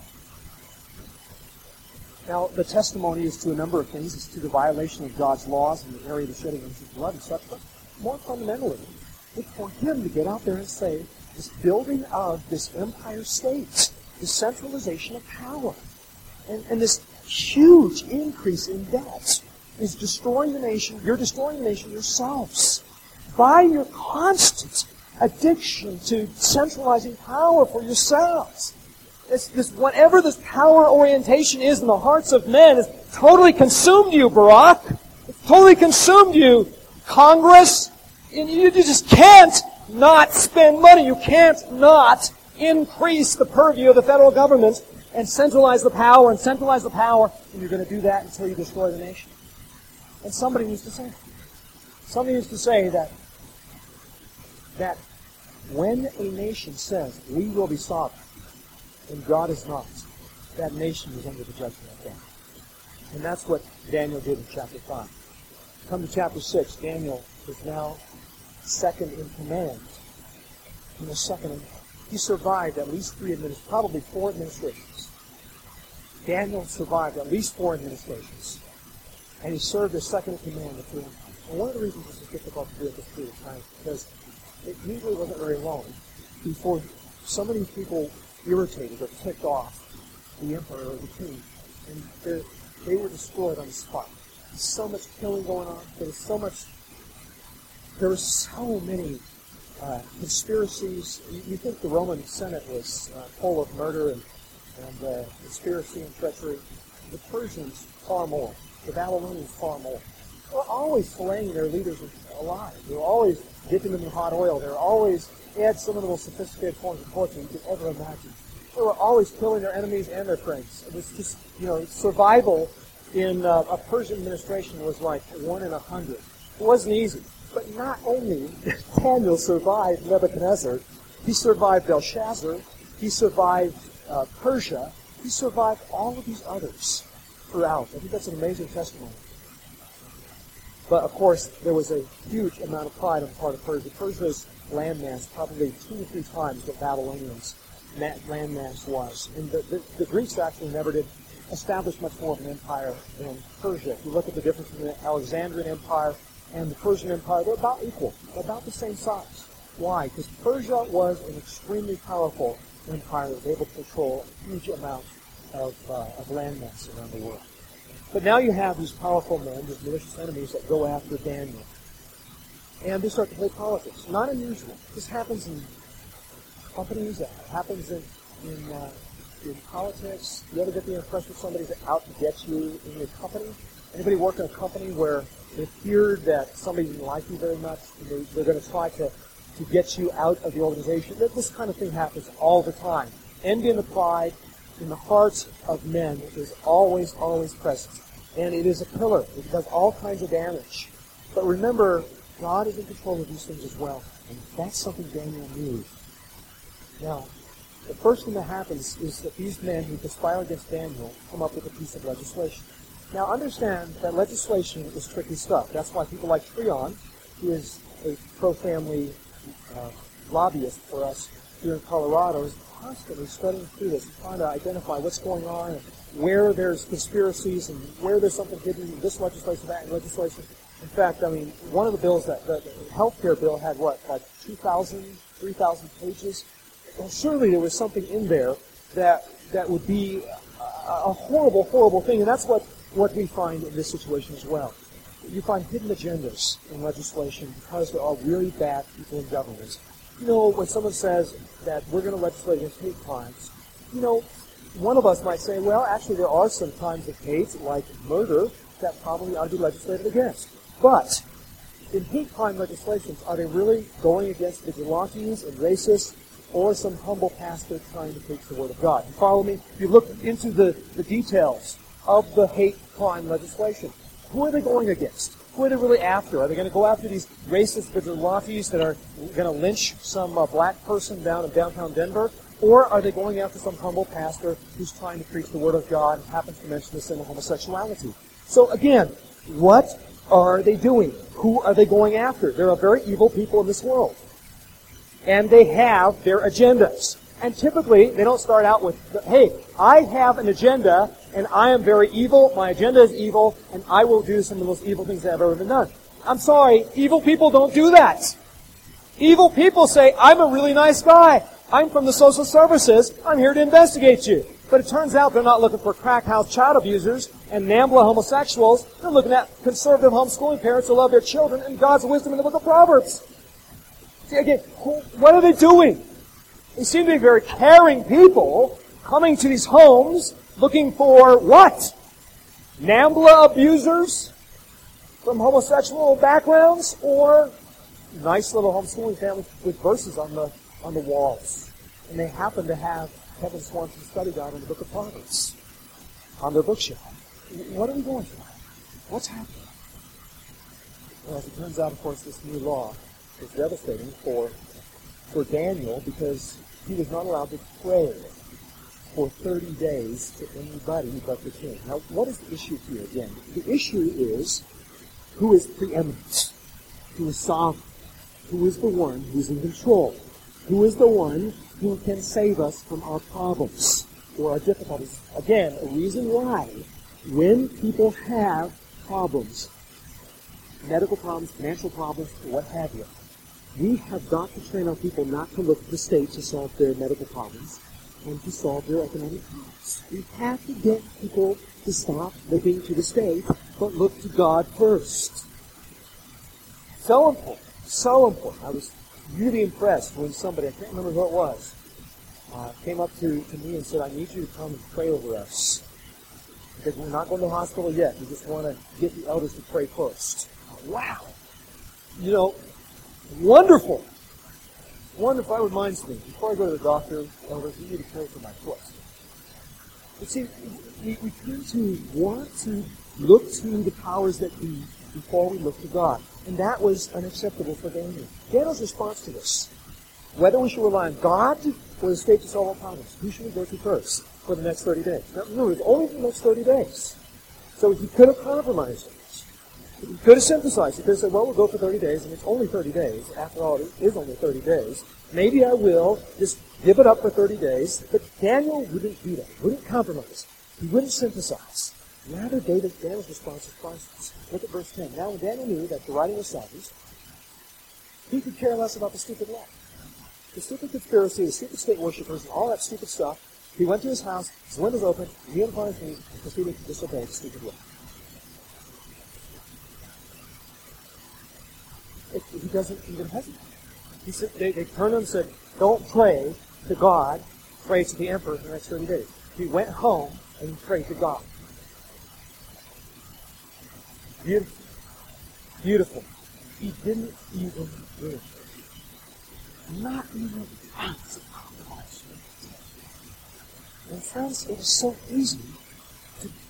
Now, the testimony is to a number of things. It's to the violation of God's laws in the area of the shedding of innocent blood and such, but more fundamentally, it's for him to get out there and say, this building of this empire state, the centralization of power, and, and this huge increase in debt is destroying the nation. You're destroying the nation yourselves by your constant addiction to centralizing power for yourselves. It's this, whatever this power orientation is in the hearts of men, has totally consumed you, Barack. It's totally consumed you, Congress. And you just can't not spend money. You can't not increase the purview of the federal government and centralize the power and centralize the power. And you're going to do that until you destroy the nation. And somebody needs to say, somebody needs to say that that when a nation says we will be sovereign, and God is not, that nation is under the judgment of God. And that's what Daniel did in chapter five. Come to chapter six, Daniel is now second in command. In the second, he survived at least three administrations, probably four administrations. Daniel survived at least four administrations. And he served as second in command of three. And one of the reasons this is difficult to do at this period of time is because it usually wasn't very long before some of these people irritated or ticked off the emperor or the king, and they were destroyed on the spot. There's so much killing going on. There was so much. There were so many uh, conspiracies. You, you think the Roman Senate was uh, full of murder and, and uh, conspiracy and treachery? The Persians far more. The Babylonians far more. They were always filleting their leaders alive. They were always dipping them in hot oil. They were always. They had some of the most sophisticated forms of torture you could ever imagine. They were always killing their enemies and their friends. It was just, you know, survival in uh, a Persian administration was like one in a hundred. It wasn't easy. But not only did Daniel survive Nebuchadnezzar, he survived Belshazzar, he survived uh, Persia, he survived all of these others throughout. I think that's an amazing testimony. But, of course, there was a huge amount of pride on the part of Persia. Persia's landmass probably two or three times what Babylonians' landmass was. And the, the, the Greeks actually never did establish much more of an empire than Persia. If you look at the difference between the Alexandrian Empire and the Persian Empire, they're about equal. They're about the same size. Why? Because Persia was an extremely powerful empire that was able to control a huge amount of, uh, of landmass around the world. But now you have these powerful men, these malicious enemies that go after Daniel. And they start to play politics. Not unusual. This happens in companies, it happens in, in, uh, in politics. You ever get the impression somebody's out to get you in your company? Anybody work in a company where they feared that somebody didn't like you very much, and they, they're going to try to, to get you out of the organization? This kind of thing happens all the time. Envy and the pride in the hearts of men is always, always present. And it is a pillar. It does all kinds of damage. But remember, God is in control of these things as well. And that's something Daniel knew. Now, the first thing that happens is that these men who conspire against Daniel come up with a piece of legislation. Now, understand that legislation is tricky stuff. That's why people like Treon, who is a pro-family uh, lobbyist for us here in Colorado, is constantly studying through this and trying to identify what's going on and where there's conspiracies and where there's something hidden in this legislation, that legislation. In fact, I mean, one of the bills, that the, the health care bill had what, like two thousand, three thousand pages? Well, surely there was something in there that that would be a, a horrible, horrible thing, and that's what, what we find in this situation as well. You find hidden agendas in legislation because there are really bad people in government. You know, when someone says that we're going to legislate against hate crimes, you know, one of us might say, well, actually there are some kinds of hate, like murder, that probably ought to be legislated against. But in hate crime legislations, are they really going against vigilantes and racists or some humble pastor trying to preach the Word of God? You follow me? If you look into the, the details of the hate crime legislation, who are they going against? Who are they really after? Are they going to go after these racist vigilantes that are going to lynch some uh, black person down in downtown Denver? Or are they going after some humble pastor who's trying to preach the Word of God and happens to mention the sin of homosexuality? So again, what are they doing? Who are they going after? There are very evil people in this world. And they have their agendas. And typically, they don't start out with, hey, I have an agenda, and I am very evil, my agenda is evil, and I will do some of the most evil things that have ever been done. I'm sorry, evil people don't do that. Evil people say, I'm a really nice guy. I'm from the social services. I'm here to investigate you. But it turns out they're not looking for crack house child abusers and NAMBLA homosexuals. They're looking at conservative homeschooling parents who love their children and God's wisdom in the book of Proverbs. See, again, what are they doing? They seem to be very caring people coming to these homes looking for what? NAMBLA abusers from homosexual backgrounds, or nice little homeschooling families with verses on the on the walls. And they happen to have Kevin Swanson Study Guide in the book of Proverbs on their bookshelf. What are we going for? What's happening? Well, as it turns out, of course, this new law is devastating for for Daniel because he was not allowed to pray for thirty days to anybody but the king. Now, what is the issue here again? The issue is who is preeminent, who is sovereign, who is the one who's in control, who is the one who can save us from our problems or our difficulties. Again, a reason why when people have problems, medical problems, financial problems, what have you, we have got to train our people not to look to the state to solve their medical problems and to solve their economic problems. We have to get people to stop looking to the state, but look to God first. So important. So important. I was really impressed when somebody, I can't remember who it was, uh, came up to, to me and said, I need you to come and pray over us. Because we're not going to the hospital yet. We just want to get the elders to pray first. Wow. You know, wonderful. Wonderful. That reminds me, before I go to the doctor, elders, you need to pray for my foot. You see, we, we tend to want to look to the powers that be before we look to God. And that was unacceptable for Daniel. Daniel's response to this, whether we should rely on God or the state to solve our problems, who should we go to first for the next thirty days? Now, remember, it's only for the next thirty days. So he could have compromised it. He could have synthesized. He could have said, well, we'll go for thirty days, and it's only thirty days. After all, it is only thirty days. Maybe I will just give it up for thirty days. But Daniel wouldn't do that. He wouldn't compromise. He wouldn't synthesize. Rather, David, Daniel's response is priceless. Look at verse ten. Now, when Daniel knew that the writing was salvaged, he could care less about the stupid law. The stupid conspiracy, the stupid state worshippers, and all that stupid stuff. He went to his house, his windows open, he upon his knees, and proceeded to disobey the stupid law. It, he doesn't even hesitate. He said, they, they turned to him and said, don't pray to God, pray to the emperor for the next thirty days. He went home and he prayed to God. Beautiful. Beautiful. He didn't even do it. Not even once of compromise. And friends, it is so easy to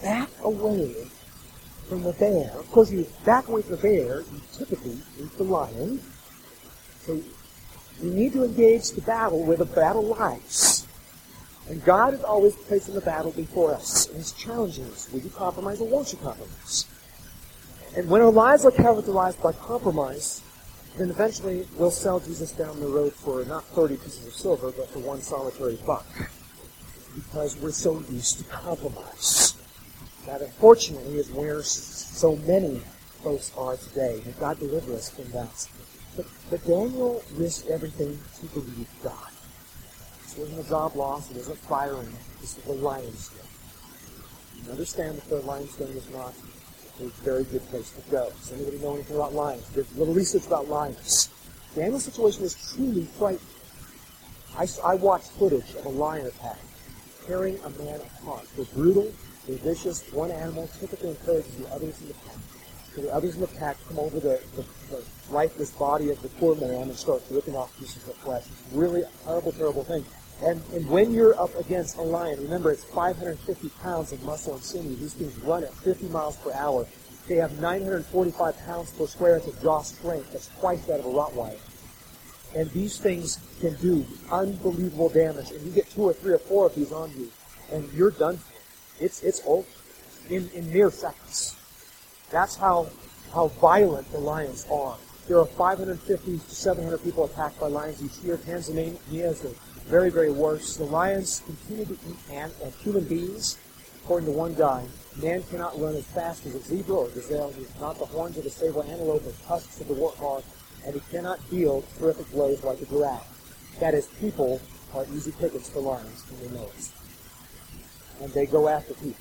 back away from the bear. Of course, you back away from the bear, you typically meet the lion. So you need to engage the battle where the battle lies. And God is always placing the battle before us. And He's challenging us. Will you compromise or won't you compromise? And when our lives are characterized by compromise, then eventually we'll sell Jesus down the road for not thirty pieces of silver, but for one solitary buck. Because we're so used to compromise. That unfortunately is where so many folks are today. And God deliver us from that. But, but Daniel risked everything to believe God. This wasn't a job loss. It wasn't firing. This was the lion's den. You understand that the lion's den is not a very good place to go. Does anybody know anything about lions? There's a little research about lions. Daniel's situation was truly frightening. I, I watched footage of a lion attack tearing a man apart. They're brutal. They're vicious. One animal typically encourages the others in the pack. So the others in the pack come over the, the, the lifeless body of the poor man and start ripping off pieces of flesh. It's really a terrible, terrible thing. And, and when you're up against a lion, remember it's five hundred fifty pounds of muscle and sinew. These things run at fifty miles per hour. They have nine hundred forty-five pounds per square inch of jaw strength. That's twice that of a Rottweiler. And these things can do unbelievable damage. And you get two or three or four of these on you, and you're done for. It's, it's over in, in mere seconds. That's how, how violent the lions are. There are five hundred fifty to seven hundred people attacked by lions each year. Tanzania is the very, very worst. The lions continue to eat ant, uh, human beings. According to one guy, man cannot run as fast as a zebra or gazelle. He has not the horns of the sable antelope or tusks of the warthog, and he cannot deal terrific blows like a giraffe. That is, people are easy pickings for lions, and they know it. And they go after people.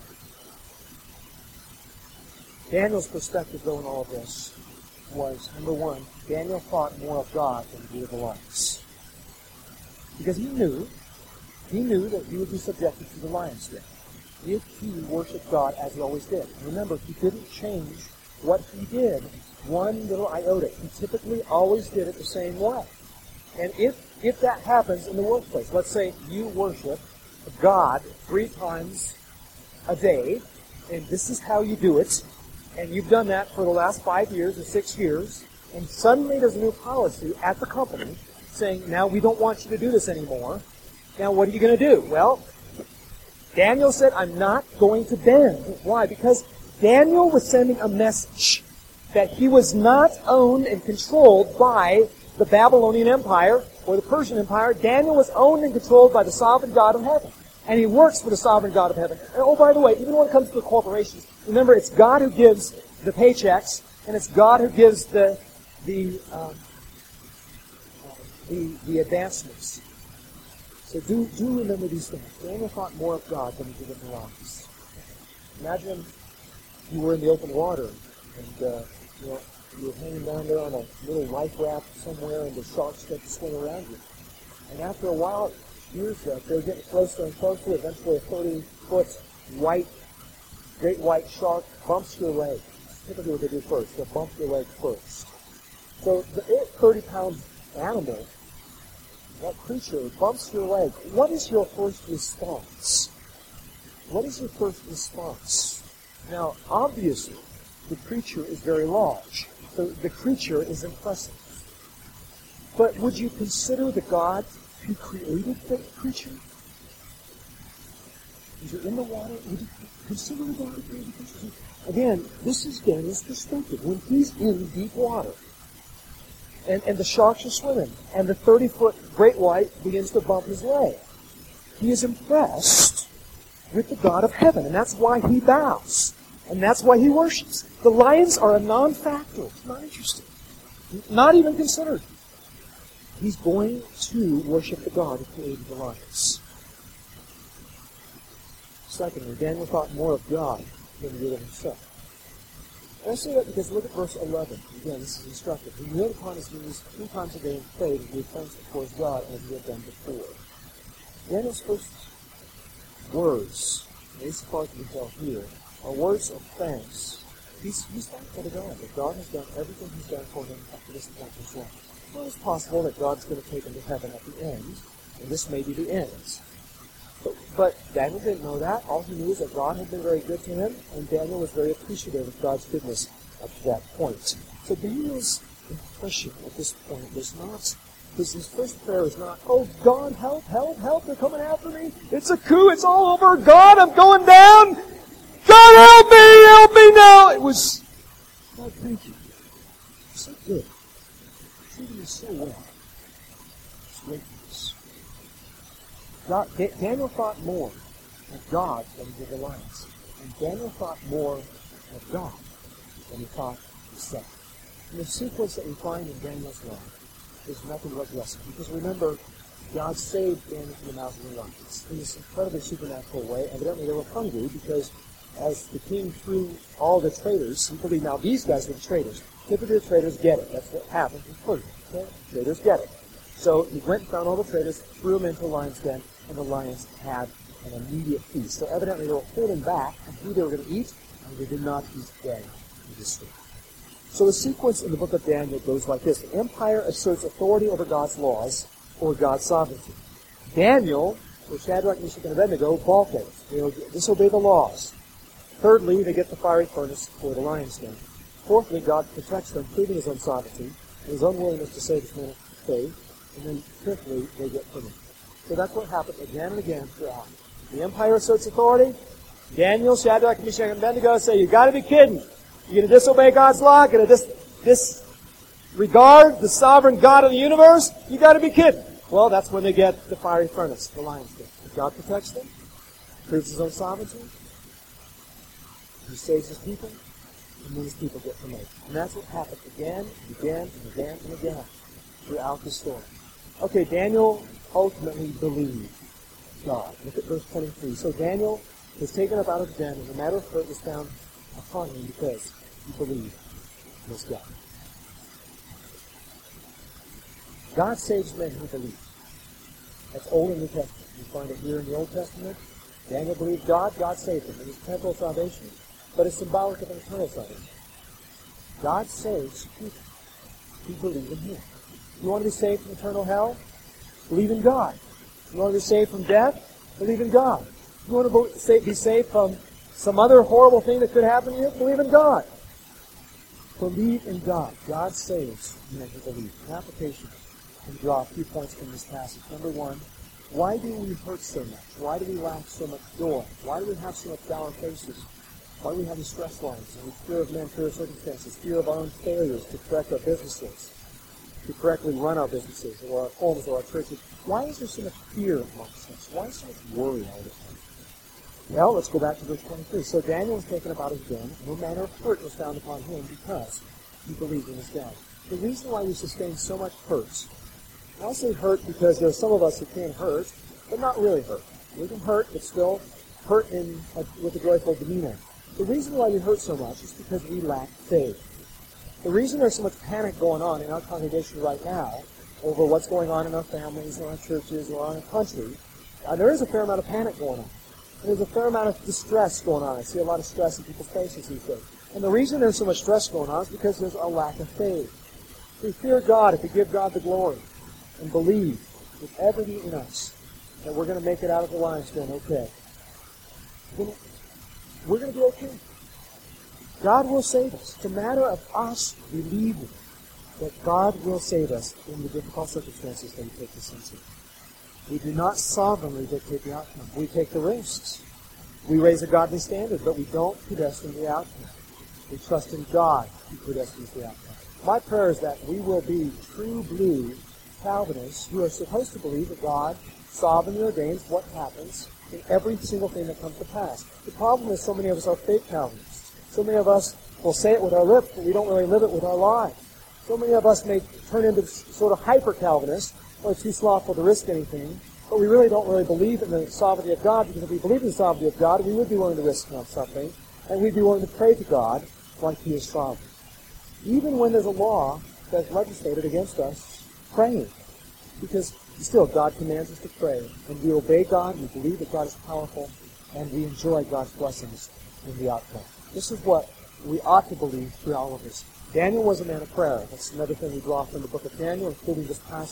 Daniel's perspective, though, in all of this was, number one, Daniel thought more of God than he did of the lions. Because he knew, he knew that he would be subjected to the lion's den if he worshiped God as he always did. And remember, he didn't change what he did one little iota. He typically always did it the same way. And if, if that happens in the workplace, let's say you worship God three times a day, and this is how you do it, and you've done that for the last five years or six years, and suddenly there's a new policy at the company saying, now we don't want you to do this anymore. Now what are you going to do? Well, Daniel said, I'm not going to bend. Why? Because Daniel was sending a message that he was not owned and controlled by the Babylonian Empire or the Persian Empire. Daniel was owned and controlled by the sovereign God of heaven. And he works for the sovereign God of heaven. And oh, by the way, even when it comes to the corporations, remember, it's God who gives the paychecks, and it's God who gives the the um, the, the advancements. So do do remember these things. Daniel thought more of God than he did of the lions. Imagine you were in the open water, and uh, you know you were hanging down there on a little life raft somewhere, and the sharks start to swim around you. And after a while, years ago, they're getting closer and closer. Eventually, a thirty-foot white, great white shark bumps your leg. That's typically what they do first. They'll bump your leg first. So the thirty-pound animal, that creature, bumps your leg. What is your first response? What is your first response? Now, obviously, the creature is very large. So the creature is impressive. But would you consider the God who created the creature? Is it in the water? Would you consider the God who created the creature? Again, this is Daniel's perspective. When he's in deep water, and, and the sharks are swimming, and the thirty-foot great white begins to bump his leg, he is impressed with the God of heaven, and that's why he bows, and that's why he worships. The lions are a non-factor. It's not interested. Not even considered. He's going to worship the God who created the lions. Secondly, Daniel thought more of God than he did of himself. And I say that because look at verse eleven. Again, this is instructive. He kneeled upon his knees three times a day and prayed and gave thanks before his God as he had done before. Daniel's first words, as far as we can tell here, are words of thanks. He's, he's thankful to God that God has done everything he's done for him up to this point in his life. Well, it's possible that God's going to take him to heaven at the end, and this may be the end. But, but Daniel didn't know that. All he knew is that God had been very good to him, and Daniel was very appreciative of God's goodness up to that point. So Daniel's impression at this point was not, his, his first prayer is not, oh, God, help, help, help, they're coming after me. It's a coup, it's all over. God, I'm going down. God, help me, help me now. It was, God, thank you. You're so good. You're treating me so well. It's gratefulness. God, Da- Daniel thought more of God than he did the lions. And Daniel thought more of God than he thought of himself. And the sequence that we find in Daniel's life is nothing but blessing. Because remember, God saved Daniel from the mouth of the lions in this incredibly supernatural way. Evidently they were hungry because as the king threw all the traitors, he believed now these guys were the traitors. Typically the traitors get it. That's what happens in Persia. Okay? Traitors get it. So he went and found all the traitors, threw them into the lion's den, and the lions had an immediate feast. So evidently they were holding back on who they were going to eat, and they did not eat dead in the street. So the sequence in the book of Daniel goes like this. The empire asserts authority over God's laws or God's sovereignty. Daniel, or Shadrach, Meshach, and Abednego, balk at it. They disobey the laws. Thirdly, they get the fiery furnace for the lion's den. Fourthly, God protects them, proving his own sovereignty, and his unwillingness to save his men of faith. And then fifthly, they get punished. So that's what happened again and again throughout. The empire asserts authority. Daniel, Shadrach, Meshach, and Abednego say, you got to be kidding. You're going to disobey God's law? Going to dis- disregard the sovereign God of the universe? You got to be kidding. Well, that's when they get the fiery furnace, the lion's den. God protects them, proves his own sovereignty. He saves his people, and then his people get promoted. And that's what happened again, and again, and again, and again throughout the story. Okay, Daniel ultimately believed God. Look at verse twenty-three. So Daniel was taken up out of the den, and the matter of hurt was found upon him because he believed in his God. God saves men who believe. That's Old and New Testament. You find it here in the Old Testament. Daniel believed God, God saved him. It was temporal salvation, but it's symbolic of an eternal salvation. God saves people who believe in him. You want to be saved from eternal hell? Believe in God. You want to be saved from death? Believe in God. You want to be saved from some other horrible thing that could happen to you? Believe in God. Believe in God. God saves men who believe. An application can draw a few points from this passage. Number one, why do we hurt so much? Why do we lack so much joy? Why do we have so much dour faces? Why do we have these stress lines? And we fear of men, fear of circumstances, fear of our own failures to correct our businesses, to correctly run our businesses, or our homes, or our churches. Why is there so much fear amongst us? Why is so much worry all the time? Well, let's go back to verse twenty-three. So Daniel was taken about his den, and no manner of hurt was found upon him because he believed in his God. The reason why we sustain so much hurt, I say hurt because there are some of us who can hurt, but not really hurt. We can hurt, but still hurt in a, with a joyful demeanor. The reason why we hurt so much is because we lack faith. The reason there's so much panic going on in our congregation right now over what's going on in our families or our churches or our country, uh, there is a fair amount of panic going on. And there's a fair amount of distress going on. I see a lot of stress in people's faces these days. And the reason there's so much stress going on is because there's a lack of faith. If we fear God, if we give God the glory, and believe with everything in us that we're going to make it out of the lion's den okay, then we're going to be okay. God will save us. It's a matter of us believing that God will save us in the difficult circumstances that we take this into. We do not sovereignly dictate the outcome. We take the risks. We raise a godly standard, but we don't predestine the outcome. We trust in God who predestines the outcome. My prayer is that we will be true blue Calvinists who are supposed to believe that God sovereignly ordains what happens in every single thing that comes to pass. The problem is so many of us are fake Calvinists. So many of us will say it with our lips, but we don't really live it with our lives. So many of us may turn into sort of hyper-Calvinists, or too slothful to risk anything, but we really don't really believe in the sovereignty of God, because if we believe in the sovereignty of God, we would be willing to risk something, and we'd be willing to pray to God like He is sovereign. Even when there's a law that's legislated against us praying, because still God commands us to pray, and we obey God, we believe that God is powerful, and we enjoy God's blessings in the outcome. This is what we ought to believe through all of this. Daniel was a man of prayer. That's another thing we draw from the book of Daniel, including this passage.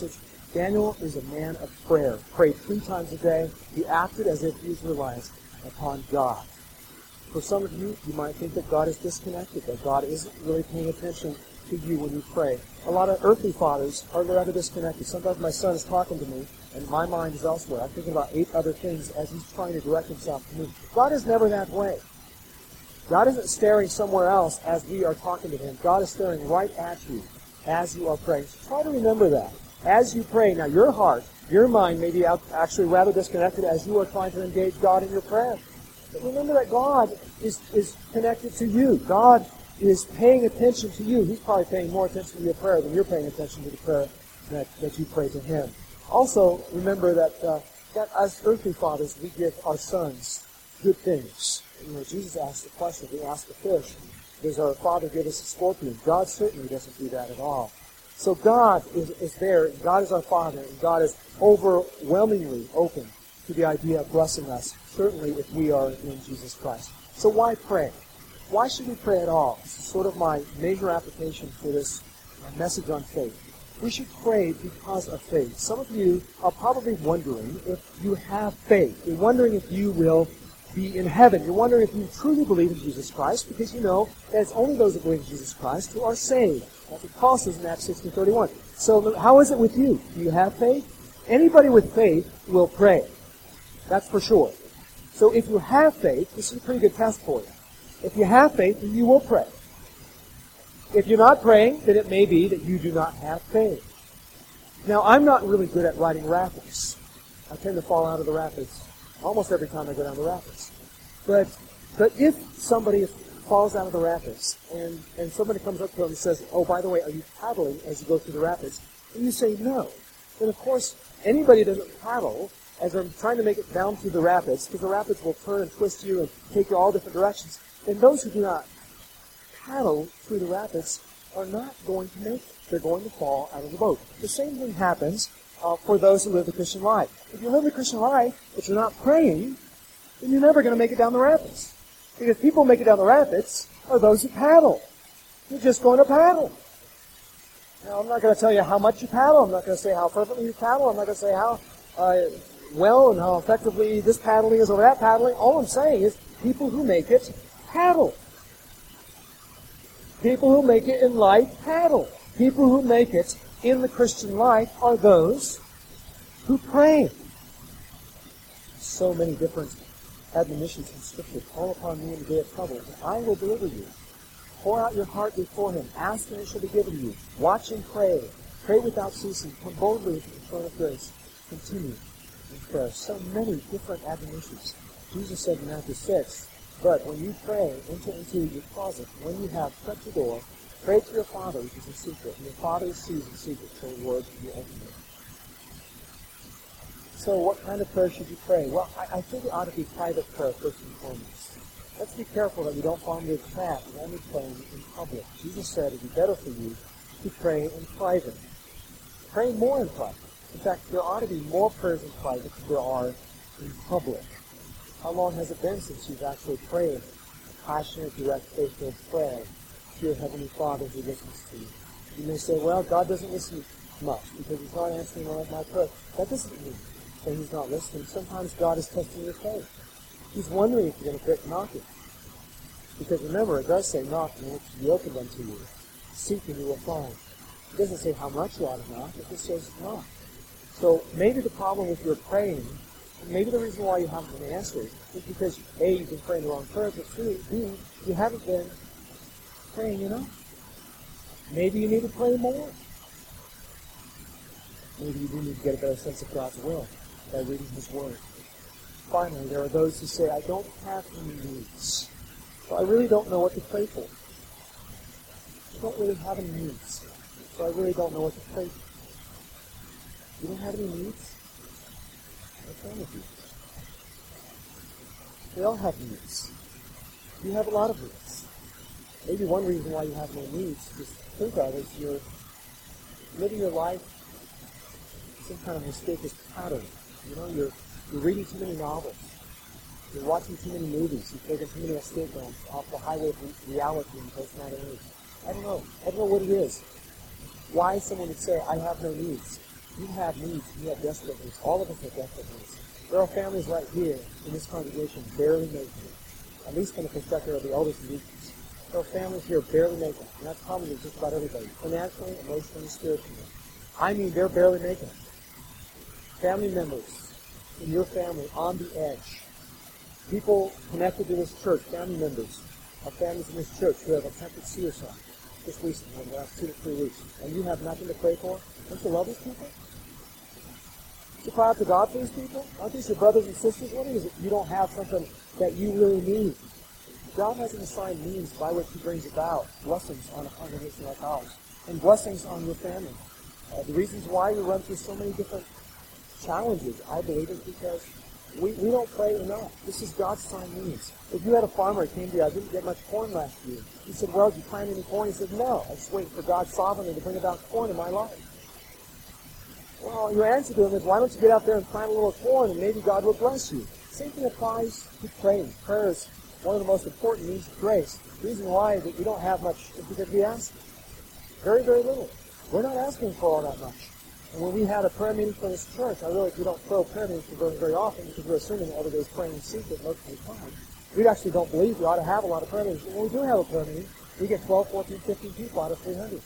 Daniel is a man of prayer. Prayed three times a day. He acted as if he was reliant upon God. For some of you, you might think that God is disconnected, that God isn't really paying attention to you when you pray. A lot of earthly fathers are rather disconnected. Sometimes my son is talking to me, and my mind is elsewhere. I'm thinking about eight other things as he's trying to direct himself to me. God is never that way. God isn't staring somewhere else as we are talking to him. God is staring right at you as you are praying. So try to remember that. As you pray, now your heart, your mind may be actually rather disconnected as you are trying to engage God in your prayer. But remember that God is, is connected to you. God is paying attention to you. He's probably paying more attention to your prayer than you're paying attention to the prayer that, that you pray to him. Also, remember that, uh, that as earthly fathers, we give our sons good things. You know, Jesus asked the question, he asked the fish, does our Father give us a scorpion? God certainly doesn't do that at all. So God is, is there, and God is our Father, and God is overwhelmingly open to the idea of blessing us, certainly if we are in Jesus Christ. So why pray? Why should we pray at all? This is sort of my major application for this message on faith. We should pray because of faith. Some of you are probably wondering if you have faith. You're wondering if you will be in heaven. You're wondering if you truly believe in Jesus Christ, because you know that it's only those who believe in Jesus Christ who are saved. That's what Paul says in Acts sixteen thirty-one. So how is it with you? Do you have faith? Anybody with faith will pray. That's for sure. So if you have faith, this is a pretty good test for you. If you have faith, then you will pray. If you're not praying, then it may be that you do not have faith. Now, I'm not really good at riding rapids. I tend to fall out of the rapids almost every time I go down the rapids. But but if somebody falls out of the rapids and, and somebody comes up to them and says, oh, by the way, are you paddling as you go through the rapids? And you say no. Then, of course, anybody that doesn't paddle as they're trying to make it down through the rapids, because the rapids will turn and twist you and take you all different directions, then those who do not paddle through the rapids are not going to make it. They're going to fall out of the boat. The same thing happens uh, for those who live the Christian life. If you live the Christian life, but you're not praying, then you're never going to make it down the rapids. Because people who make it down the rapids are those who paddle. You're just going to paddle. Now, I'm not going to tell you how much you paddle. I'm not going to say how fervently you paddle. I'm not going to say how uh, well and how effectively this paddling is or that paddling. All I'm saying is people who make it paddle. People who make it in life paddle. People who make it in the Christian life are those who pray. So many different admonitions in Scripture. Call upon me in the day of trouble, and I will deliver you. Pour out your heart before him. Ask, and it shall be given you. Watch and pray. Pray without ceasing. Come boldly to the throne of grace. Continue in prayer. So many different admonitions. Jesus said in Matthew six, but when you pray, enter into your closet. When you have shut your door, pray to your Father which is in secret. And your Father who sees in secret shall reward you openly. So what kind of prayer should you pray? Well, I, I think it ought to be private prayer first and foremost. Let's be careful that we don't fall into a trap of only praying in public. Jesus said it would be better for you to pray in private. Pray more in private. In fact, there ought to be more prayers in private than there are in public. How long has it been since you've actually prayed a passionate, direct, faith-filled prayer to your Heavenly Father who listens to you? You may say, well, God doesn't listen much because he's not answering all of my prayers. That doesn't mean that he's not listening. Sometimes God is testing your faith. He's wondering if you're going to quit knocking. Because remember, it does say knock and it will be opened unto you. Seek and you will find. It doesn't say how much you ought to knock. It just says knock. So maybe the problem with your praying, maybe the reason why you haven't been answered is because A, you've been praying the wrong prayer, but B, you haven't been praying enough. Maybe you need to pray more. Maybe you do need to get a better sense of God's will by reading his word. Finally, there are those who say, I don't have any needs. So I really don't know what to pray for. I don't really have any needs. So I really don't know what to pray for. You don't have any needs? What's wrong with you? We all have needs. You have a lot of needs. Maybe one reason why you have no needs, just think of is you're living your life some kind of mistakes pattern. You know, you're you're reading too many novels. You're watching too many movies. You've taken too many escape routes off the highway of reality and personality. I don't know. I don't know what it is. Why someone would say, I have no needs. You have needs. You have desperate needs. All of us have desperate needs. There are families right here in this congregation barely making it, at least from the perspective of the elders and deacons. There are families here barely making it, and that's probably just about everybody, financially, emotionally, spiritually. I mean, they're barely making it. Family members in your family on the edge. People connected to this church, family members of families in this church who have attempted suicide just recently in the last two to three weeks, and you have nothing to pray for. Don't you love these people? Don't you cry out to God for these people? Aren't these your brothers and sisters? What is it? You don't have something that you really need. God has an assigned means by which He brings about blessings on a congregation like ours, and blessings on your family. Uh, the reasons why we run through so many different challenges, I believe, is because we, we don't pray enough. This is God's assigned means. If you had a farmer who came to you, I didn't get much corn last year. He said, well, did you plant any corn? He said, no. I just waiting for God sovereignly to bring about corn in my life. Well, your answer to him is, why don't you get out there and plant a little corn and maybe God will bless you? Same thing applies to praying. Prayer is one of the most important means of grace. The reason why is that we don't have much is because we ask very, very little. We're not asking for all that much. And when we had a prayer meeting for this church, I realized we don't throw prayer meetings very, very often because we're assuming that everybody's praying in secret most of the time. We actually don't believe we ought to have a lot of prayer meetings. But when we do have a prayer meeting, we get twelve, fourteen, fifteen people out of three hundred.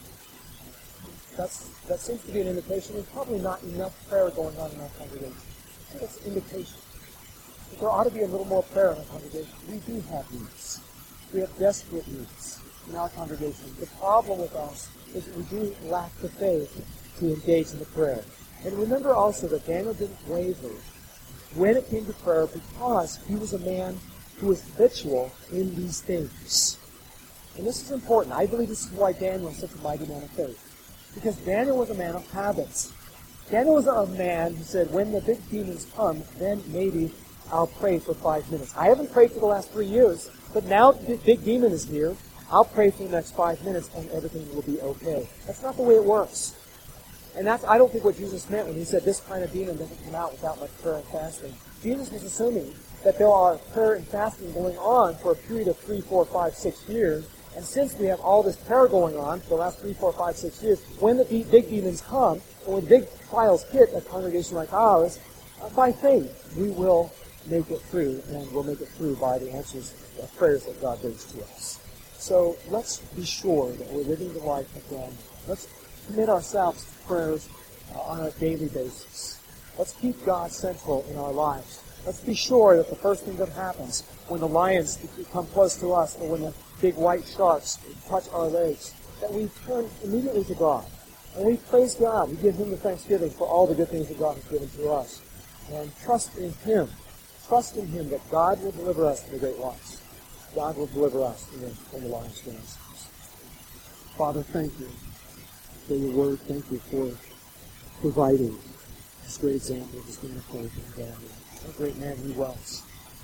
That's, that seems to be an indication there's probably not enough prayer going on in our congregation. I think that's an indication that there ought to be a little more prayer in our congregation. We do have needs. We have desperate needs in our congregation. The problem with us is that we do lack the faith to engage in the prayer. And remember also that Daniel didn't waver when it came to prayer because he was a man who was habitual in these things. And this is important. I believe this is why Daniel is such a mighty man of faith. Because Daniel was a man of habits. Daniel was a man who said, when the big demons come, then maybe I'll pray for five minutes. I haven't prayed for the last three years, but now the big demon is here. I'll pray for the next five minutes and everything will be okay. That's not the way it works. And that's, I don't think, what Jesus meant when he said this kind of demon doesn't come out without much prayer and fasting. Jesus was assuming that there are prayer and fasting going on for a period of three, four, five, six years. And since we have all this prayer going on for the last three, four, five, six years, when the big demons come, or when big trials hit a congregation like ours, uh, by faith, we will make it through, and we'll make it through by the answers of prayers that God brings to us. So let's be sure that we're living the life of God. Let's commit ourselves to prayers uh, on a daily basis. Let's keep God central in our lives. Let's be sure that the first thing that happens when the lions come close to us or when the big white sharks touch our legs, that we turn immediately to God. And we praise God. We give Him the thanksgiving for all the good things that God has given to us. And trust in Him. Trust in Him that God will deliver us from the great lions. God will deliver us from the, from the lion's dens. Father, thank you for your word. Thank you for providing this great example of this man of faith in Daniel. What a great man he was.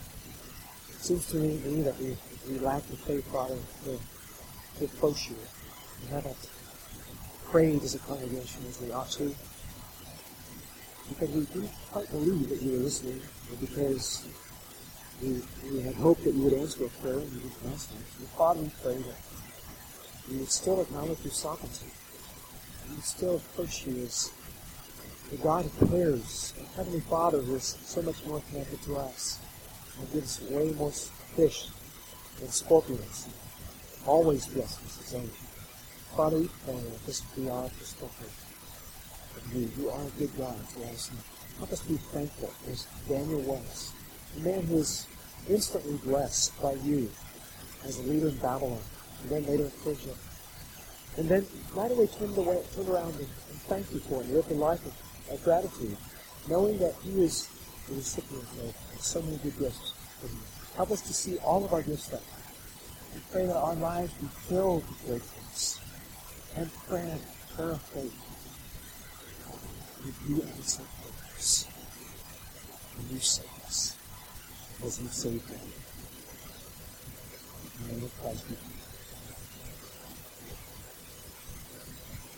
It seems to me, me that we, we lack the faith, Father, to, to approach you. We haven't prayed as a congregation as we ought to. Because we didn't quite believe that you were listening, or because we, we had hoped that you would answer a prayer and you didn't answer it. So, Father, we pray that we would still acknowledge your sovereignty. We would still approach you as the God who cares, a Heavenly Father who is so much more connected to us, and gives way more fish than scorpions, always blesses His own. Father, we pray that this be our perspective of you. You are a good God to us. And help us be thankful, as Daniel was, a man who was instantly blessed by you as a leader in Babylon, and then later in Persia. And then right away turned, away, turned around and, and thanked you for it, and lived a life of of gratitude, knowing that He is the recipient of so many good gifts from you. Help us to see all of our gifts that way. We pray that our lives be filled with gratefulness and prayer, prayer of faith. Would you answer prayers? And you save us as you saved them. In the name of Christ, we pray.